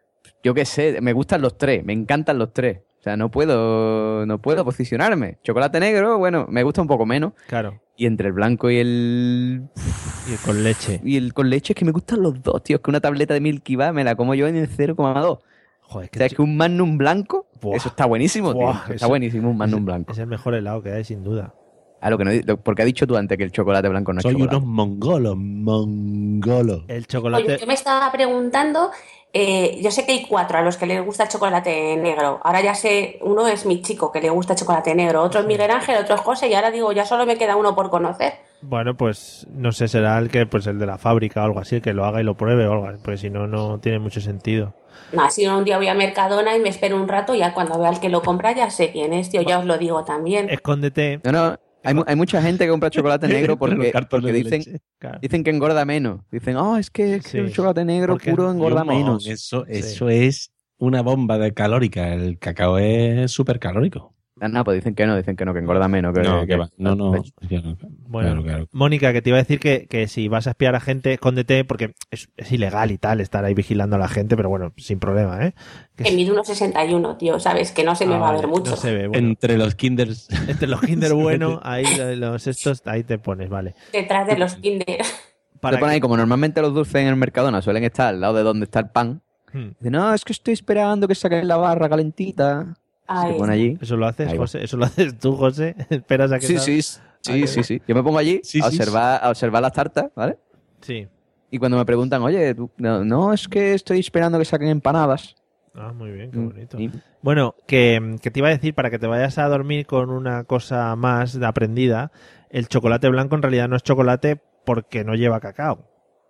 Speaker 4: yo qué sé, me gustan los tres, me encantan los tres, o sea, no puedo, no puedo posicionarme. Chocolate negro, bueno, me gusta un poco menos,
Speaker 1: Claro,
Speaker 4: y entre el blanco y el
Speaker 1: y con leche.
Speaker 4: y el con leche es que me gustan los dos, tío, es que una tableta de Milky Bar me la como yo en el cero coma dos.
Speaker 1: Joder,
Speaker 4: O sea, es que un Magnum blanco,
Speaker 1: Buah.
Speaker 4: eso está buenísimo, tío.
Speaker 1: Buah,
Speaker 4: Eso está
Speaker 1: eso-
Speaker 4: buenísimo, un Magnum
Speaker 1: es,
Speaker 4: blanco.
Speaker 1: es el mejor helado que hay, sin duda.
Speaker 4: Ah, lo que no, lo- porque has dicho tú antes que el chocolate blanco no es
Speaker 3: Soy
Speaker 4: chocolate.
Speaker 3: unos mongolos, mongolos.
Speaker 1: El
Speaker 2: Oye,
Speaker 1: chocolate...
Speaker 2: yo me estaba preguntando, eh, yo sé que hay cuatro a los que les gusta el chocolate negro. Ahora ya sé, uno es mi chico que le gusta el chocolate negro, otro es Miguel Ángel, otro es José, y ahora digo, ya solo me queda uno por conocer.
Speaker 1: Bueno, pues no sé, será el que pues el de la fábrica o algo así, el que lo haga y lo pruebe o algo, porque si no, no tiene mucho sentido.
Speaker 2: Nada, si no, un día voy a Mercadona y me espero un rato, y ya cuando vea el que lo compra ya sé quién es, tío, ya os lo digo también.
Speaker 1: Escóndete.
Speaker 4: No, no, Hay, mu- hay mucha gente que compra chocolate negro
Speaker 3: Los
Speaker 4: porque,
Speaker 3: cartones
Speaker 4: porque
Speaker 3: de
Speaker 4: dicen,
Speaker 3: leche.
Speaker 1: Claro.
Speaker 4: dicen que engorda menos. Dicen, oh, es que, es que
Speaker 1: Sí.
Speaker 4: el chocolate negro
Speaker 1: Porque-
Speaker 4: puro engorda
Speaker 3: Y un mojón,
Speaker 4: menos.
Speaker 3: Eso,
Speaker 1: Sí.
Speaker 3: eso es una bomba de calórica. El cacao es súper calórico.
Speaker 4: No, no, pues dicen que no, dicen que no, que engorda menos. Que,
Speaker 3: No,
Speaker 4: que-
Speaker 3: que va. No, no.
Speaker 4: leche.
Speaker 3: que no.
Speaker 1: Bueno,
Speaker 3: Claro, claro.
Speaker 1: Mónica, que te iba a decir que, que si vas a espiar a gente, escóndete, porque es, es ilegal y tal estar ahí vigilando a la gente, pero bueno, sin problema, ¿eh? Que
Speaker 2: Que
Speaker 1: es-
Speaker 2: mide uno sesenta y uno, tío, ¿sabes? Que no se me
Speaker 1: Ah,
Speaker 2: va a
Speaker 1: vale,
Speaker 2: ver mucho.
Speaker 1: No se ve, bueno.
Speaker 3: Entre los kinders.
Speaker 1: Entre los Kinder bueno, ahí los estos, ahí te pones, vale.
Speaker 2: Detrás de los Kinder.
Speaker 1: Para
Speaker 4: Te ponen
Speaker 1: que-
Speaker 4: ahí, como normalmente los dulces en el Mercadona suelen estar al lado de donde está el pan.
Speaker 1: Hmm.
Speaker 4: Dicen, no, es que estoy esperando que saquen la barra calentita.
Speaker 2: Ay,
Speaker 4: Se pone allí.
Speaker 1: ¿Eso lo haces,
Speaker 4: Ahí va.
Speaker 1: José? ¿Eso lo haces tú, José? ¿Esperas a que
Speaker 4: Sí,
Speaker 1: salga?
Speaker 4: sí, sí, sí, sí. Yo me pongo allí
Speaker 3: Sí,
Speaker 4: a,
Speaker 3: sí,
Speaker 4: observar, a observar las tartas, ¿vale?
Speaker 1: Sí.
Speaker 4: Y cuando me preguntan, oye, tú- no, no, es que estoy esperando que saquen empanadas.
Speaker 1: Ah, muy bien, qué
Speaker 4: Mm,
Speaker 1: bonito.
Speaker 4: y-
Speaker 1: Bueno, que, que te iba a decir, para que te vayas a dormir con una cosa más de aprendida, el chocolate blanco en realidad no es chocolate porque no lleva cacao.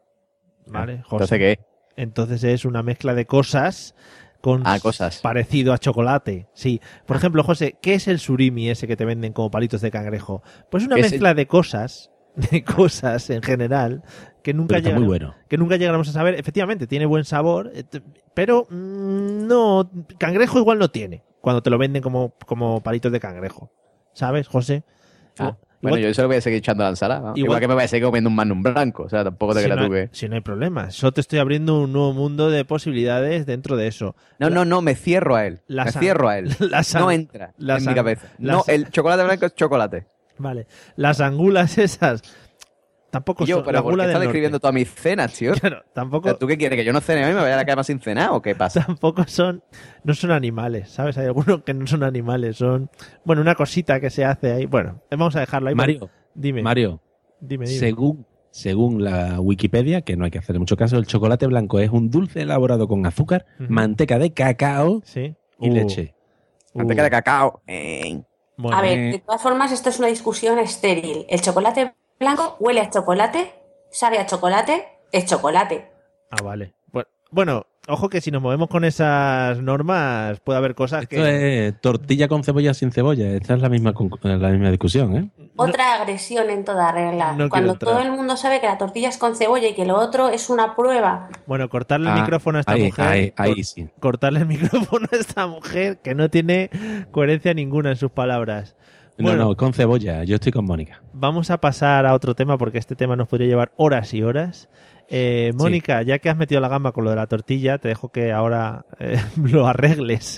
Speaker 1: ¿Vale, José?
Speaker 4: Entonces, ¿qué?
Speaker 1: Entonces es una mezcla de cosas con
Speaker 4: Ah, cosas.
Speaker 1: parecido a chocolate. Sí. Por ejemplo, José, ¿qué es el surimi ese que te venden como palitos de cangrejo? Pues una
Speaker 4: ¿Qué es
Speaker 1: mezcla de cosas, de cosas en general, que nunca
Speaker 3: Pero está
Speaker 1: llegan
Speaker 3: muy bueno.
Speaker 1: que nunca llegaremos a saber. Efectivamente, tiene buen sabor, eh, t- pero mm, no, cangrejo igual no tiene, cuando te lo venden como, como palitos de cangrejo. ¿Sabes, José?
Speaker 4: Ah,
Speaker 1: Igual-
Speaker 4: bueno, yo se lo voy a seguir echando a la ensalada. ¿no?
Speaker 1: Igual-
Speaker 4: Igual, que me voy a seguir comiendo un magnum blanco. O sea, tampoco te
Speaker 1: si,
Speaker 4: creas
Speaker 1: no,
Speaker 4: tú que...
Speaker 1: si no hay problema. Yo te estoy abriendo un nuevo mundo de posibilidades dentro de eso.
Speaker 4: No, no, no, me cierro a él.
Speaker 1: La
Speaker 4: me
Speaker 1: sang-
Speaker 4: cierro a él.
Speaker 1: la sang-
Speaker 4: no entra
Speaker 1: la
Speaker 4: en
Speaker 1: sang-
Speaker 4: mi cabeza.
Speaker 1: la
Speaker 4: No,
Speaker 1: sang-
Speaker 4: el chocolate blanco es chocolate.
Speaker 1: Vale. Las angulas esas tampoco
Speaker 4: Y yo,
Speaker 1: son
Speaker 4: pero
Speaker 1: la
Speaker 4: ¿por
Speaker 1: gula
Speaker 4: qué
Speaker 1: del
Speaker 4: estás
Speaker 1: norte.
Speaker 4: describiendo todas mis cenas, tío?
Speaker 1: Claro,
Speaker 4: O
Speaker 1: tampoco,
Speaker 4: sea, ¿tú qué quieres? ¿Que yo no cene hoy y me vaya a la cama sin cenar o qué pasa?
Speaker 1: tampoco son, no son animales, ¿sabes? Hay algunos que no son animales, son, bueno, una cosita que se hace ahí. Bueno, vamos a dejarlo ahí.
Speaker 3: Mario,
Speaker 1: Dime,
Speaker 3: Mario,
Speaker 1: dime, dime.
Speaker 3: según, según la Wikipedia, que no hay que hacerle mucho caso, el chocolate blanco es un dulce elaborado con azúcar,
Speaker 1: Ujú.
Speaker 3: manteca de cacao
Speaker 1: Sí.
Speaker 3: y
Speaker 1: Uh,
Speaker 3: leche.
Speaker 4: Manteca
Speaker 1: uh,
Speaker 4: de cacao. Eh.
Speaker 1: bueno,
Speaker 2: A ver,
Speaker 3: eh.
Speaker 2: de todas formas, esto es una discusión estéril. El chocolate blanco huele a chocolate, sabe a chocolate, es chocolate.
Speaker 1: Ah, vale. Bu- Bueno, ojo que si nos movemos con esas normas puede haber cosas
Speaker 3: Esto
Speaker 1: que...
Speaker 3: es tortilla con cebolla sin cebolla. Esta es la misma, con- la misma discusión, ¿eh?
Speaker 2: Otra agresión en toda regla.
Speaker 1: No quiero
Speaker 2: Cuando
Speaker 1: entrar.
Speaker 2: todo el mundo sabe que la tortilla es con cebolla y que lo otro es una prueba.
Speaker 1: Bueno, cortarle el
Speaker 3: Ah,
Speaker 1: micrófono a esta
Speaker 3: ahí,
Speaker 1: mujer...
Speaker 3: ahí, ahí
Speaker 1: cor-
Speaker 3: sí.
Speaker 1: Cortarle el micrófono a esta mujer que no tiene coherencia ninguna en sus palabras.
Speaker 3: No,
Speaker 1: Bueno,
Speaker 3: no, con cebolla. Yo estoy con Mónica.
Speaker 1: vamos a pasar a otro tema porque este tema nos podría llevar horas y horas. Eh, Mónica, ya que has metido la gamba con lo de la tortilla, te dejo que ahora eh, lo arregles.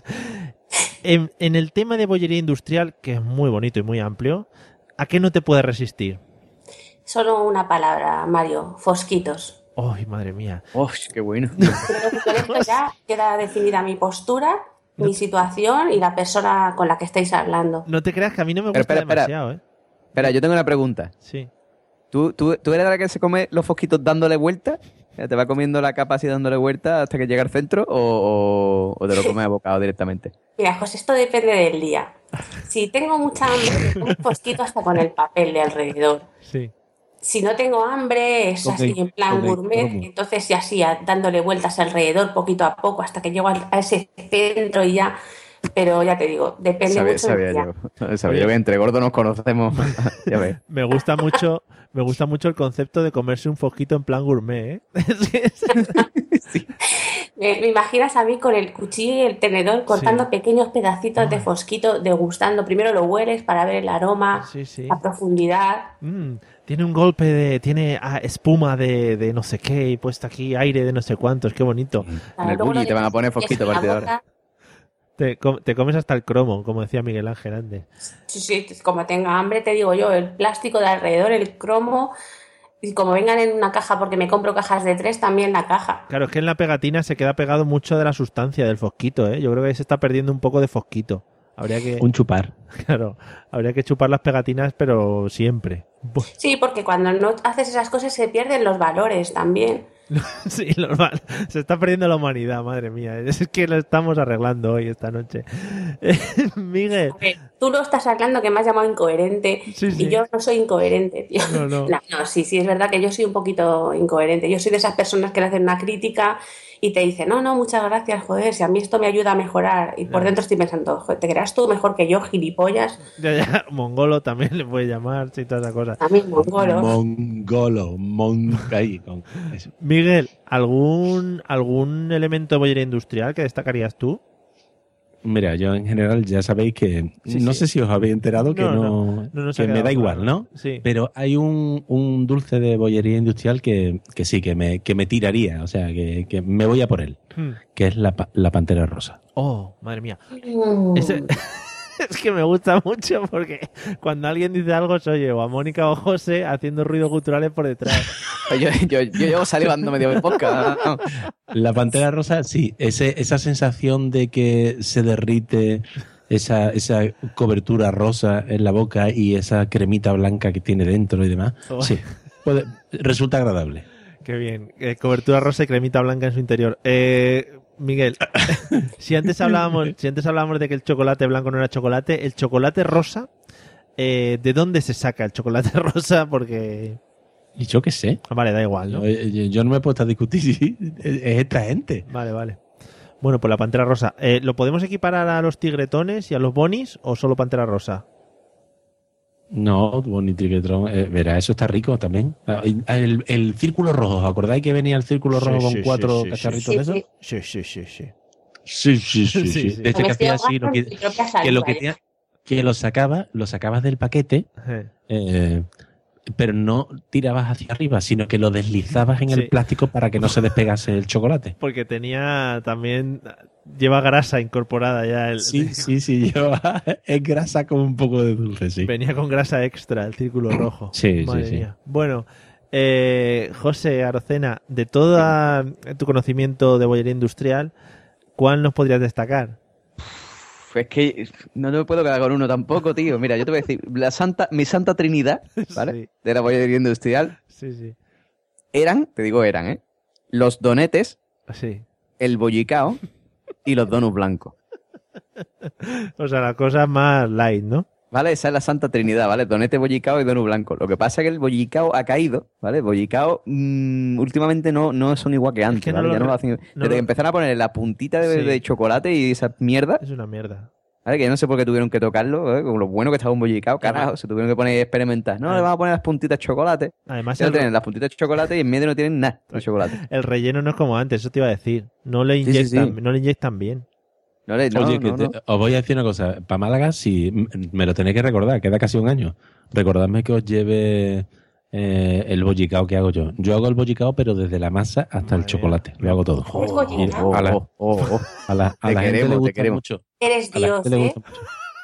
Speaker 1: En, en el tema de bollería industrial, que es muy bonito y muy amplio, ¿a qué no te puedes resistir?
Speaker 2: Solo una palabra, Mario, fosquitos.
Speaker 1: ¡Ay, madre mía!
Speaker 4: ¡Oh, qué bueno!
Speaker 2: Creo que con esto ya queda definida mi postura, mi situación y la persona con la que estáis hablando.
Speaker 1: No te creas que a mí no me
Speaker 4: Pero
Speaker 1: gusta
Speaker 4: espera, espera.
Speaker 1: demasiado, ¿eh?
Speaker 4: Espera, yo tengo una pregunta.
Speaker 1: Sí.
Speaker 4: ¿Tú, tú, ¿Tú eres de la que se come los fosquitos dándole vuelta? ¿Te va comiendo la capa así dándole vuelta hasta que llega al centro o, o, o te lo comes a bocado directamente?
Speaker 2: Mira, pues esto depende del día. Si tengo mucha hambre, me como un fosquito hasta con el papel de alrededor.
Speaker 1: Sí.
Speaker 2: Si no tengo hambre, es
Speaker 3: Ok,
Speaker 2: así en plan
Speaker 3: ok,
Speaker 2: gourmet,
Speaker 3: ¿cómo?
Speaker 2: entonces ya así, a- dándole vueltas alrededor poco a poco hasta que llego al- a ese centro y ya. Pero ya te digo, depende
Speaker 4: Sabía,
Speaker 2: mucho del
Speaker 4: sabía
Speaker 2: día.
Speaker 4: yo. Sabía yo que entre gordos nos conocemos. Ya ves.
Speaker 1: Me gusta mucho, me gusta mucho el concepto de comerse un fosquito en plan gourmet, ¿eh? Es que es-
Speaker 2: Me, me imaginas a mí con el cuchillo y el tenedor cortando
Speaker 1: Sí.
Speaker 2: pequeños pedacitos de
Speaker 1: Ay.
Speaker 2: fosquito, degustando. Primero lo hueles para ver el aroma,
Speaker 1: Sí, sí.
Speaker 2: la profundidad.
Speaker 1: Mm, tiene un golpe de... Tiene ah, espuma de, de no sé qué y puesto aquí aire de no sé cuántos. Qué bonito.
Speaker 4: En el
Speaker 2: Luego
Speaker 4: bulli
Speaker 2: lo
Speaker 4: te van a
Speaker 2: dejas
Speaker 4: poner
Speaker 2: eso
Speaker 4: fosquito
Speaker 2: en
Speaker 4: a
Speaker 2: la
Speaker 4: partir de ahora.
Speaker 2: boca.
Speaker 1: Te, com- te comes hasta el cromo, como decía Miguel Ángel antes.
Speaker 2: Sí, sí, como tenga hambre, te digo yo, el plástico de alrededor, el cromo, y como vengan en una caja, porque me compro cajas de tres, también la caja.
Speaker 1: Claro, es que en la pegatina se queda pegado mucho de la sustancia del fosquito, ¿eh? Yo creo que ahí se está perdiendo un poco de fosquito. Habría que,
Speaker 3: Un chupar.
Speaker 1: claro, habría que chupar las pegatinas, pero siempre. Bu-
Speaker 2: Sí, porque cuando no haces esas cosas se pierden los valores también.
Speaker 1: Sí, normal. Se está perdiendo la humanidad, madre mía. Es que lo estamos arreglando hoy, esta noche. Miguel.
Speaker 2: A ver, tú lo estás sacando que me has llamado incoherente
Speaker 1: Sí, sí.
Speaker 2: y yo no soy incoherente, tío.
Speaker 1: No, no.
Speaker 2: No, no, sí, sí, es verdad que yo soy un poquito incoherente. Yo soy de esas personas que le hacen una crítica y te dicen, no, no, muchas gracias, joder, si a mí esto me ayuda a mejorar. Y por
Speaker 1: Ya.
Speaker 2: dentro estoy pensando, joder, ¿te creas tú mejor que yo, gilipollas?
Speaker 1: Ya, ya, mongolo también le puede llamar, sí, toda esa cosa.
Speaker 2: También mongolo.
Speaker 3: Mongolo, mon... ahí, con eso.
Speaker 1: Miguel, ¿algún, algún elemento de bollería industrial que destacarías tú?
Speaker 3: Mira, yo en general ya sabéis que
Speaker 1: Sí,
Speaker 3: no
Speaker 1: sí.
Speaker 3: sé si os habéis enterado que
Speaker 1: No,
Speaker 3: no,
Speaker 1: no, no nos ha
Speaker 3: que me
Speaker 1: quedado
Speaker 3: da igual,
Speaker 1: claro.
Speaker 3: ¿no?
Speaker 1: Sí.
Speaker 3: Pero hay un, un dulce de bollería industrial que, que sí, que me, que me tiraría, o sea, que, que me voy a por él,
Speaker 1: Hmm.
Speaker 3: que es la, pa- la pantera rosa.
Speaker 1: Oh, madre mía.
Speaker 2: Mm.
Speaker 1: Ese- es que me gusta mucho porque cuando alguien dice algo se oye o a Mónica o José haciendo ruidos guturales por detrás.
Speaker 4: Yo, yo, yo llevo salivando medio de podcast. ¿no?
Speaker 3: La pantera rosa, sí, ese, esa sensación de que se derrite esa, esa cobertura rosa en la boca y esa cremita blanca que tiene dentro y demás,
Speaker 1: Oh.
Speaker 3: sí, puede- resulta agradable.
Speaker 1: Qué bien. Eh, cobertura rosa y cremita blanca en su interior. Eh, Miguel, si antes hablábamos, si antes hablábamos de que el chocolate blanco no era chocolate, el chocolate rosa, eh, ¿de dónde se saca el chocolate rosa? Porque,
Speaker 3: Y yo qué sé.
Speaker 1: vale, da igual, ¿no?
Speaker 3: Yo, yo- yo no me he puesto a discutir si es esta gente.
Speaker 1: Vale, vale. Bueno, pues la pantera rosa. Eh, ¿Lo podemos equiparar a los tigretones y a los bonis o solo pantera rosa?
Speaker 3: No, Bonnie Triquetron, eh, verá, eso está rico también. Ah, El, el círculo rojo, ¿os acordáis que venía el círculo
Speaker 1: Sí,
Speaker 3: rojo
Speaker 1: sí,
Speaker 3: con
Speaker 1: sí,
Speaker 3: cuatro
Speaker 1: sí,
Speaker 3: cacharritos
Speaker 2: sí,
Speaker 3: de esos?
Speaker 2: sí.
Speaker 1: Sí, sí, sí, sí.
Speaker 3: Sí, sí, sí,
Speaker 1: Sí,
Speaker 3: sí.
Speaker 1: sí.
Speaker 3: De este
Speaker 2: Me
Speaker 3: que
Speaker 2: estoy
Speaker 3: hacía así, lo
Speaker 2: ahogando
Speaker 3: que,
Speaker 2: en mi propia
Speaker 3: que lo que
Speaker 2: saliva,
Speaker 3: tenía, que lo sacaba, lo sacabas del paquete,
Speaker 1: Eh,
Speaker 3: eh, pero no tirabas hacia arriba, sino que lo deslizabas en
Speaker 1: Sí.
Speaker 3: el plástico para que no se despegase el chocolate.
Speaker 1: Porque tenía también, lleva grasa incorporada ya. El,
Speaker 3: Sí, sí, sí, lleva, es grasa con un poco de dulce, sí.
Speaker 1: Venía con grasa extra, el círculo rojo.
Speaker 3: Sí,
Speaker 1: Madre
Speaker 3: sí, sí.
Speaker 1: mía. Bueno, eh, José Arocena, de todo tu conocimiento de bollería industrial, ¿cuál nos podrías destacar?
Speaker 4: Pues que no me puedo quedar con uno tampoco, tío. Mira, yo te voy a decir, la santa, mi santa trinidad, ¿vale?
Speaker 1: Sí.
Speaker 4: De la bollería industrial,
Speaker 1: Sí, sí.
Speaker 4: eran, te digo eran, ¿eh? Los donetes,
Speaker 1: Sí.
Speaker 4: el bollicao y los donuts blancos.
Speaker 1: O sea, la cosa más light, ¿no?
Speaker 4: ¿Vale? Esa es la santa trinidad, ¿vale? Donete, bollicao y donut blanco. Lo que pasa es que el bollicao ha caído, ¿vale? El bollicao mmm, últimamente no, no son igual que antes,
Speaker 1: que no
Speaker 4: ¿vale?
Speaker 1: lo
Speaker 4: Ya no
Speaker 1: re-
Speaker 4: lo hacen.
Speaker 1: no
Speaker 4: Desde
Speaker 1: lo-
Speaker 4: que empezaron a poner la puntita de,
Speaker 1: Sí.
Speaker 4: de chocolate y esa mierda,
Speaker 1: Es una mierda.
Speaker 4: ¿vale? Que yo no sé por qué tuvieron que tocarlo, ¿eh? Con lo bueno que estaba un bollicao, carajo, se tuvieron que poner a experimentar. No,
Speaker 1: Ah.
Speaker 4: le vamos a poner las puntitas de chocolate.
Speaker 1: Además,
Speaker 4: Ya
Speaker 1: el,
Speaker 4: tienen las puntitas de chocolate y en medio no tienen nada de chocolate.
Speaker 1: el relleno no es como antes, eso te iba a decir. No le
Speaker 4: Sí, sí,
Speaker 1: inyectan,
Speaker 4: sí.
Speaker 1: no le inyectan bien.
Speaker 4: No le, no,
Speaker 3: Oye, que
Speaker 4: no,
Speaker 3: te-
Speaker 4: no.
Speaker 3: os voy a decir una cosa. Para Málaga, sí, m- me lo tenéis que recordar, queda casi un año. Recordadme que os lleve eh, el bollicao que hago yo. Yo hago el bollicao, pero desde la masa hasta
Speaker 1: Madre
Speaker 3: el chocolate. Lo hago todo.
Speaker 2: ¿Eres bollicao?
Speaker 3: Y a la,
Speaker 4: Oh, oh, oh.
Speaker 3: a la- a
Speaker 4: Te
Speaker 3: la gente
Speaker 4: queremos,
Speaker 3: le
Speaker 4: te
Speaker 3: gusta
Speaker 4: queremos.
Speaker 3: mucho.
Speaker 2: Eres
Speaker 3: A la
Speaker 2: Dios,
Speaker 3: gente le
Speaker 2: ¿eh?
Speaker 3: gusta mucho.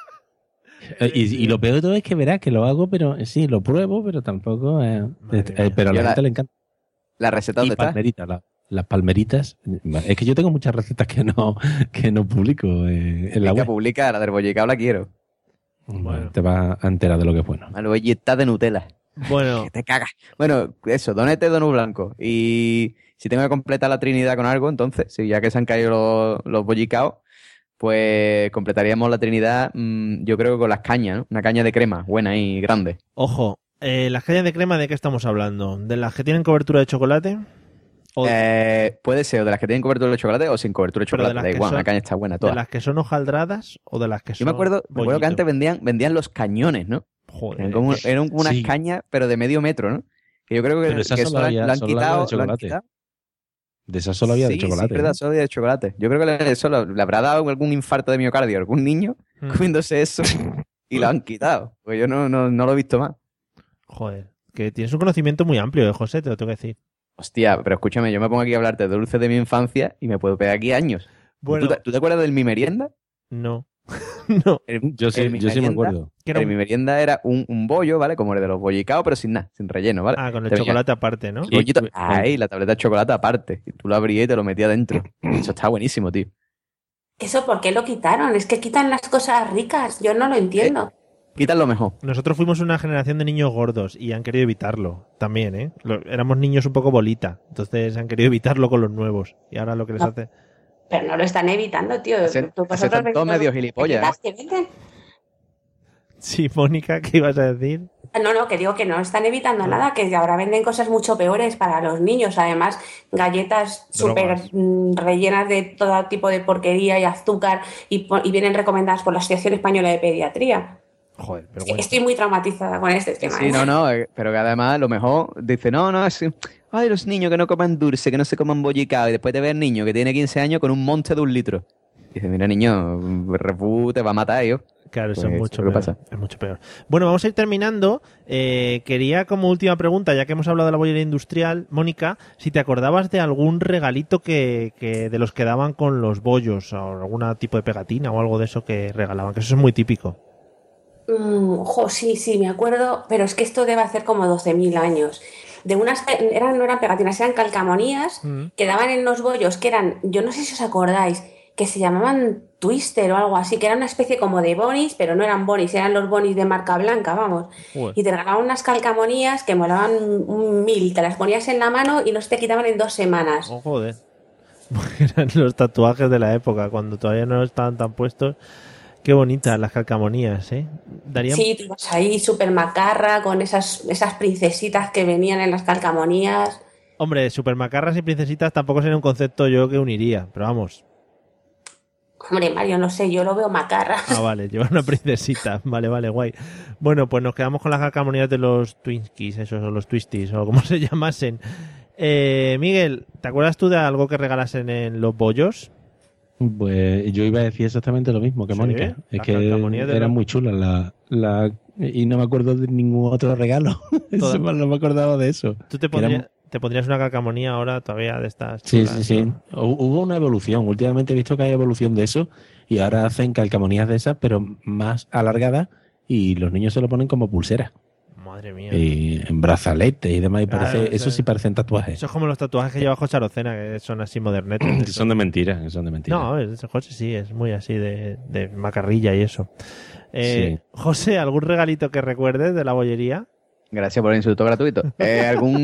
Speaker 3: Eh, Y, y lo peor de todo es que verás que lo hago, pero eh, sí, lo pruebo, pero tampoco. eh,
Speaker 1: Madre
Speaker 3: eh,
Speaker 1: mía.
Speaker 3: pero a la
Speaker 4: Yo la-
Speaker 3: gente le encanta.
Speaker 4: ¿La receta
Speaker 3: Y
Speaker 4: dónde está?
Speaker 3: palmeritas, la- las palmeritas. Es que yo tengo muchas recetas que no, que no publico eh, en la
Speaker 4: Venga,
Speaker 3: web.
Speaker 4: publica, la del bollicao la quiero.
Speaker 1: Bueno.
Speaker 3: Te vas a enterar de lo que es bueno.
Speaker 4: Al bollicao de Nutella.
Speaker 1: Bueno,
Speaker 4: Que te cagas. Bueno, eso, donete, donut blanco. Y si tengo que completar la trinidad con algo, entonces, si ya que se han caído los, los bollicaos, pues completaríamos la trinidad, mmm, yo creo que con las cañas, ¿no? Una caña de crema, buena y grande.
Speaker 1: ojo, eh, las cañas de crema, ¿de qué estamos hablando? ¿De las que tienen cobertura de chocolate? O
Speaker 4: Eh, puede ser o de las que tienen cobertura de chocolate o sin cobertura de
Speaker 1: Pero de
Speaker 4: chocolate.
Speaker 1: las
Speaker 4: Da
Speaker 1: que
Speaker 4: igual,
Speaker 1: son-
Speaker 4: una caña está buena,
Speaker 1: ¿de
Speaker 4: todas.
Speaker 1: las que son hojaldradas o de las que son
Speaker 4: Yo me acuerdo, me acuerdo que
Speaker 1: bollito?
Speaker 4: antes vendían, vendían los cañones, ¿no?
Speaker 1: Joder.
Speaker 4: Eran, como, eran como unas
Speaker 3: Sí.
Speaker 4: cañas, pero de medio metro, ¿no? Que yo creo que,
Speaker 3: Pero esas
Speaker 4: que
Speaker 3: solo
Speaker 4: eso lo han-
Speaker 3: había-
Speaker 4: lo han
Speaker 3: solo había de
Speaker 4: quitado. Lo han
Speaker 3: chocolate.
Speaker 4: quitado.
Speaker 3: De esas solo había
Speaker 4: sí,
Speaker 3: de chocolate.
Speaker 4: Sí, es verdad,
Speaker 3: ¿eh?
Speaker 4: solo había de chocolate. Yo creo que le- eso lo- le habrá dado algún infarto de miocardio a algún niño
Speaker 1: Mm.
Speaker 4: comiéndose eso y lo han quitado. Pues yo no, no, no lo he visto más.
Speaker 1: Joder, que tienes un conocimiento muy amplio, ¿eh, José? Te lo tengo que decir.
Speaker 4: Hostia, pero escúchame, yo me pongo aquí a hablarte de dulces de mi infancia y me puedo pegar aquí años.
Speaker 1: Bueno,
Speaker 4: ¿Tú, te, tú te acuerdas del mi merienda?
Speaker 1: no. no.
Speaker 4: El-
Speaker 3: Yo sí,
Speaker 4: el mi
Speaker 3: yo sí me
Speaker 4: merienda-
Speaker 3: acuerdo.
Speaker 1: Que era
Speaker 4: El
Speaker 1: un-
Speaker 4: mi merienda era un, un bollo, ¿vale? Como el de los bollicaos, pero sin nada, sin relleno, ¿vale?
Speaker 1: Ah, con el
Speaker 4: Te venía-
Speaker 1: chocolate aparte, ¿no?
Speaker 3: Sí.
Speaker 4: Bollito-
Speaker 3: me-
Speaker 4: ahí, la tableta de chocolate aparte. Y tú lo abrías y te lo metías dentro. Eso está buenísimo, tío.
Speaker 2: ¿Eso por qué lo quitaron? Es que quitan las cosas ricas. Yo no lo entiendo.
Speaker 4: Quitas lo mejor.
Speaker 1: Nosotros fuimos una generación de niños gordos y han querido evitarlo también, ¿eh? Lo- éramos niños un poco bolita, entonces han querido evitarlo con los nuevos y ahora lo que les
Speaker 2: Ah.
Speaker 1: hace...
Speaker 2: Pero no lo están evitando, tío.
Speaker 4: Hacen-
Speaker 2: Tú,
Speaker 4: hacen
Speaker 2: vosotros
Speaker 4: todos
Speaker 2: veis
Speaker 4: medios
Speaker 2: las
Speaker 4: gilipollas,
Speaker 2: etiquetas que venden.
Speaker 1: Sí, Mónica, ¿qué ibas a decir?
Speaker 2: No, no, que digo que no están evitando nada, que ahora venden cosas mucho peores para los niños. Además, galletas súper
Speaker 1: Drogas.
Speaker 2: mm, rellenas de todo tipo de porquería y azúcar y, po- y vienen recomendadas por la Asociación Española de Pediatría.
Speaker 1: Joder,
Speaker 2: Es que
Speaker 1: vergüenza.
Speaker 2: estoy muy traumatizada con este tema.
Speaker 4: Sí,
Speaker 2: ¿eh?
Speaker 4: no, no, eh, pero que además a lo mejor dice, no, no, es, ay, los niños que no coman dulce, que no se coman bollicao, y después te ve el niño que tiene quince años con un monte de un litro. Dice, mira, niño, Red Bull te va a matar, yo.
Speaker 1: Claro, eso
Speaker 4: Pues,
Speaker 1: es mucho
Speaker 4: ¿qué
Speaker 1: peor.
Speaker 4: pasa?
Speaker 1: Es mucho peor. Bueno, vamos a ir terminando. Eh, quería, como última pregunta, ya que hemos hablado de la bollería industrial, Mónica, si te acordabas de algún regalito que, que de los que daban con los bollos, o algún tipo de pegatina o algo de eso que regalaban, que eso es muy típico.
Speaker 2: Mm, ojo, sí, sí, me acuerdo, pero es que esto debe hacer como doce mil años. De unas, pe- eran, no eran pegatinas, eran calcamonías
Speaker 1: Mm.
Speaker 2: que daban en los bollos, que eran, yo no sé si os acordáis, que se llamaban Twister o algo así, que era una especie como de bonis, pero no eran bonis, eran los bonis de marca blanca, vamos.
Speaker 1: Joder.
Speaker 2: Y te regalaban unas calcamonías que molaban un mil, te las ponías en la mano y no se te quitaban en dos semanas.
Speaker 1: Oh, joder. Eran los tatuajes de la época, cuando todavía no estaban tan puestos. Qué bonitas las calcamonías, ¿eh? Darían...
Speaker 2: Sí, tú ibas ahí súper macarra con esas, esas princesitas que venían en las calcamonías.
Speaker 1: Hombre, supermacarras y princesitas tampoco sería un concepto yo que uniría, pero vamos.
Speaker 2: Hombre, Mario, no sé, yo lo veo macarra.
Speaker 1: Ah, vale, llevar una princesita. Vale, vale, guay. Bueno, pues nos quedamos con las calcamonías de los Twinkies, esos, o los Twisties, o como se llamasen. Eh, Miguel, ¿te acuerdas tú de algo que regalasen en los bollos?
Speaker 3: Pues yo iba a decir exactamente lo mismo que
Speaker 1: Sí,
Speaker 3: Mónica. Es
Speaker 1: las
Speaker 3: que
Speaker 1: calcamonías de
Speaker 3: eran
Speaker 1: los-
Speaker 3: muy chulas la, la, y no me acuerdo de ningún otro regalo.
Speaker 1: Toda-
Speaker 3: Eso, no me acordaba de eso.
Speaker 1: ¿Tú te,
Speaker 3: Que eran-
Speaker 1: pondrías, te pondrías una calcamonía ahora todavía de estas
Speaker 3: Sí,
Speaker 1: chulas,
Speaker 3: sí, sí.
Speaker 1: ¿no?
Speaker 3: Hu- Hubo una evolución. Últimamente he visto que hay evolución de eso y ahora hacen calcamonías de esas, pero más alargadas y los niños se lo ponen como pulseras.
Speaker 1: Madre mía.
Speaker 3: Y en brazaletes y demás. Y
Speaker 1: Claro,
Speaker 3: parece,
Speaker 1: eso
Speaker 3: eso
Speaker 1: es-
Speaker 3: sí parecen tatuajes.
Speaker 1: Eso es como los tatuajes que lleva José Arocena, que son así modernetes.
Speaker 3: Que
Speaker 1: eso.
Speaker 3: son de mentira, que son de mentira.
Speaker 1: No, es- José sí, es muy así de, de macarrilla y eso. Eh,
Speaker 3: Sí.
Speaker 1: José, ¿algún regalito que recuerdes de la bollería?
Speaker 4: Gracias por el insulto gratuito. Eh,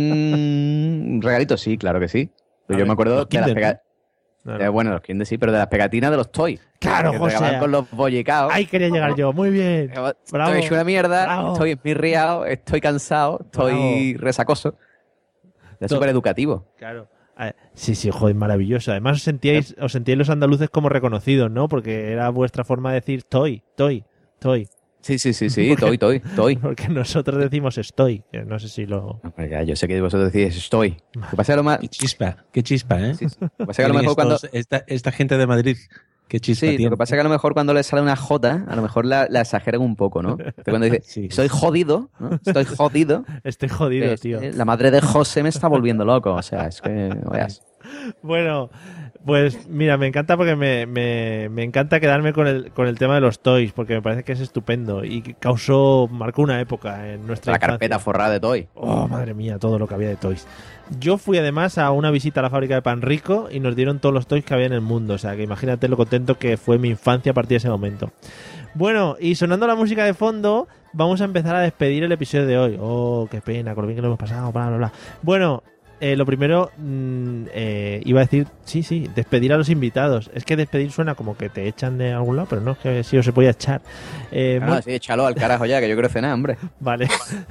Speaker 4: ¿Algún regalito? Sí, claro que sí. Pero
Speaker 1: A
Speaker 4: yo
Speaker 1: ver,
Speaker 4: me acuerdo
Speaker 3: los
Speaker 4: de las
Speaker 3: Kinder,
Speaker 4: pega-
Speaker 1: No,
Speaker 4: eh,
Speaker 1: no.
Speaker 4: bueno, los Kinder sí, pero de las pegatinas de los toys.
Speaker 1: Claro,
Speaker 4: que te
Speaker 1: José.
Speaker 4: regalaban con los bollicaos.
Speaker 1: Ahí quería llegar yo. Muy bien.
Speaker 4: Estoy
Speaker 1: Bravo.
Speaker 4: hecho una mierda,
Speaker 1: Bravo.
Speaker 4: estoy esmirriado, estoy cansado, estoy resacoso. Es
Speaker 1: To-
Speaker 4: súper educativo.
Speaker 1: Claro. A ver, sí, sí, joder, maravilloso. Además os sentíais, os sentíais los andaluces como reconocidos, ¿no? Porque era vuestra forma de decir toy, toy, toy.
Speaker 4: Sí, sí, sí, sí,
Speaker 1: Porque-
Speaker 4: estoy, estoy, estoy.
Speaker 1: Porque nosotros decimos estoy, que no sé si lo...
Speaker 4: No, pero ya, yo sé que vosotros decís estoy. Lo que pasa es que a lo más...
Speaker 3: Qué chispa, qué chispa, ¿eh?
Speaker 4: Sí, sí. Lo que pasa es que a lo
Speaker 3: Tienen
Speaker 4: mejor cuando...
Speaker 3: estos- esta, esta gente de Madrid, qué chispa
Speaker 4: Sí, lo
Speaker 3: tiene.
Speaker 4: que pasa es que a lo mejor cuando le sale una J, a lo mejor la, la exageran un poco, ¿no? Entonces cuando dice,
Speaker 3: Sí.
Speaker 4: soy jodido, ¿no? Estoy jodido.
Speaker 1: Estoy jodido,
Speaker 4: es-
Speaker 1: tío.
Speaker 4: eh, La madre de José me está volviendo loco. O sea, es que... no veas.
Speaker 1: Bueno, pues mira, me encanta porque me, me, me encanta quedarme con el, con el tema de los toys, porque me parece que es estupendo y que causó, marcó una época en nuestra
Speaker 4: La
Speaker 1: infancia.
Speaker 4: carpeta forrada de toy.
Speaker 1: Oh, madre mía, todo lo que había de toys. Yo fui además a una visita a la fábrica de Pan Rico y nos dieron todos los toys que había en el mundo. O sea, que imagínate lo contento que fue mi infancia a partir de ese momento. Bueno, y sonando la música de fondo, vamos a empezar a despedir el episodio de hoy. Oh, qué pena, con lo bien que lo hemos pasado, bla, bla, bla. Bueno, eh, lo primero, mm, eh, iba a decir, sí, sí, despedir a los invitados. Es que despedir suena como que te echan de algún lado, pero no, es que sí os se podía echar. Eh,
Speaker 4: Ah,
Speaker 1: Mon-
Speaker 4: sí, échalo al carajo ya, que yo quiero cenar, hombre.
Speaker 1: Vale.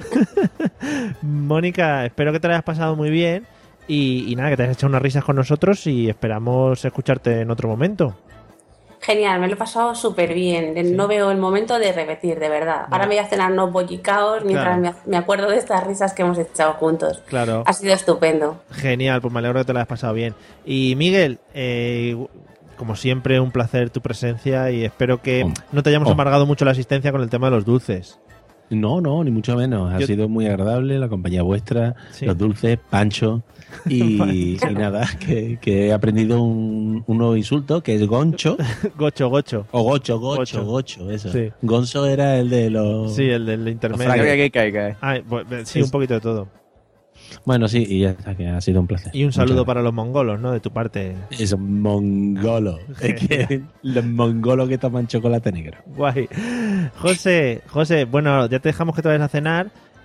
Speaker 1: Mónica, espero que te lo hayas pasado muy bien y, y nada, que te hayas echado unas risas con nosotros y esperamos escucharte en otro momento.
Speaker 2: Genial, me lo he pasado súper bien. No veo el momento de repetir, de verdad. Ahora me voy a cenar unos bollicaos mientras
Speaker 1: Claro.
Speaker 2: me, me acuerdo de estas risas que hemos echado juntos.
Speaker 1: Claro.
Speaker 2: Ha sido estupendo.
Speaker 1: Genial, pues me alegro que te lo hayas pasado bien. Y Miguel, eh, como siempre, un placer tu presencia y espero que
Speaker 3: Oh.
Speaker 1: no te hayamos
Speaker 3: Oh.
Speaker 1: amargado mucho la asistencia con el tema de los dulces.
Speaker 3: No, no, ni mucho menos. Ha
Speaker 1: Yo-
Speaker 3: sido muy agradable la compañía vuestra,
Speaker 1: Sí.
Speaker 3: los dulces, Pancho y, y nada, que, que he aprendido un, un nuevo insulto que es goncho
Speaker 1: Gocho, gocho.
Speaker 3: o gocho, gocho,
Speaker 1: Gocho.
Speaker 3: gocho, eso.
Speaker 1: Sí.
Speaker 3: Gonzo era el de los...
Speaker 1: Sí, el del
Speaker 4: Franco
Speaker 1: intermedio.
Speaker 4: que hay que caiga.
Speaker 1: Ah, pues, sí,
Speaker 3: Es-
Speaker 1: un poquito de todo.
Speaker 3: Bueno, sí, y ya está, que ha sido un placer.
Speaker 1: Y un saludo
Speaker 3: Muchas
Speaker 1: para los mongolos, ¿no? De tu parte.
Speaker 3: gracias. Es mongolo. Es que los mongolos que toman chocolate negro.
Speaker 1: Guay. José, José, bueno, ya te dejamos que te vayas a cenar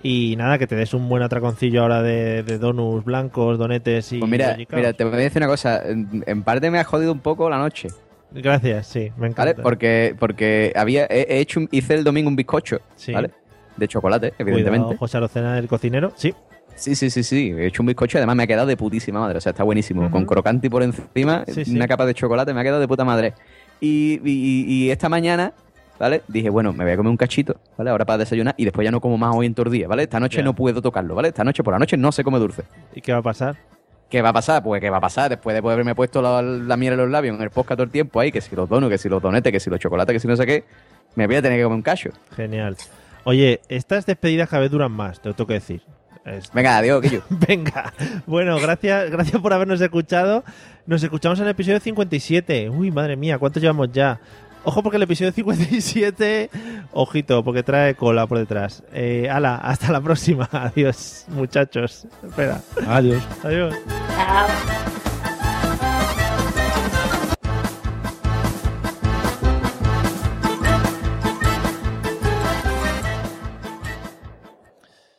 Speaker 1: Y nada, que te des un buen atraconcillo ahora de, de donuts blancos, donetes y...
Speaker 4: Pues mira,
Speaker 1: bollicaos.
Speaker 4: mira, te voy a decir una cosa. En, en parte me ha jodido un poco la noche,
Speaker 1: Gracias, sí, me encanta.
Speaker 4: ¿vale? Porque, porque había, he, he hecho, un- hice el domingo un bizcocho,
Speaker 1: Sí.
Speaker 4: ¿vale? De chocolate, evidentemente.
Speaker 1: Cuidado, José Arocena, el cocinero. Sí.
Speaker 4: Sí, sí, sí, sí. He hecho un bizcocho y además me ha quedado de putísima madre. O sea, está buenísimo.
Speaker 1: Ujú.
Speaker 4: Con crocante por encima,
Speaker 1: Sí, sí.
Speaker 4: una capa de chocolate, me ha quedado de puta madre. Y, y- y esta mañana, ¿vale? Dije, bueno, me voy a comer un cachito, ¿vale? Ahora para desayunar y después ya no como más hoy en todo el día, ¿vale? Esta noche
Speaker 1: Ya.
Speaker 4: no puedo tocarlo, ¿vale? Esta noche por la noche no se come dulce.
Speaker 1: ¿Y qué va a pasar?
Speaker 4: ¿Qué va a pasar? Pues ¿qué va a pasar? Después de haberme puesto la, la miel en los labios en el podcast todo el tiempo ahí, que si los donuts, que si los donetes, que si los chocolates, que si no sé qué, me voy a tener que comer un cacho.
Speaker 1: Genial. Oye, estas despedidas cada vez duran más, te lo tengo que decir. Es-
Speaker 4: Venga, adiós, que yo.
Speaker 1: Venga, bueno, gracias, gracias por habernos escuchado. Nos escuchamos en el episodio cincuenta y siete. Uy, madre mía, ¿cuántos llevamos ya? Ojo porque el episodio cincuenta y siete, ojito, porque trae cola por detrás. Eh, ala, hasta la próxima. Adiós, muchachos. Espera.
Speaker 3: Adiós.
Speaker 1: Adiós.
Speaker 2: Chao.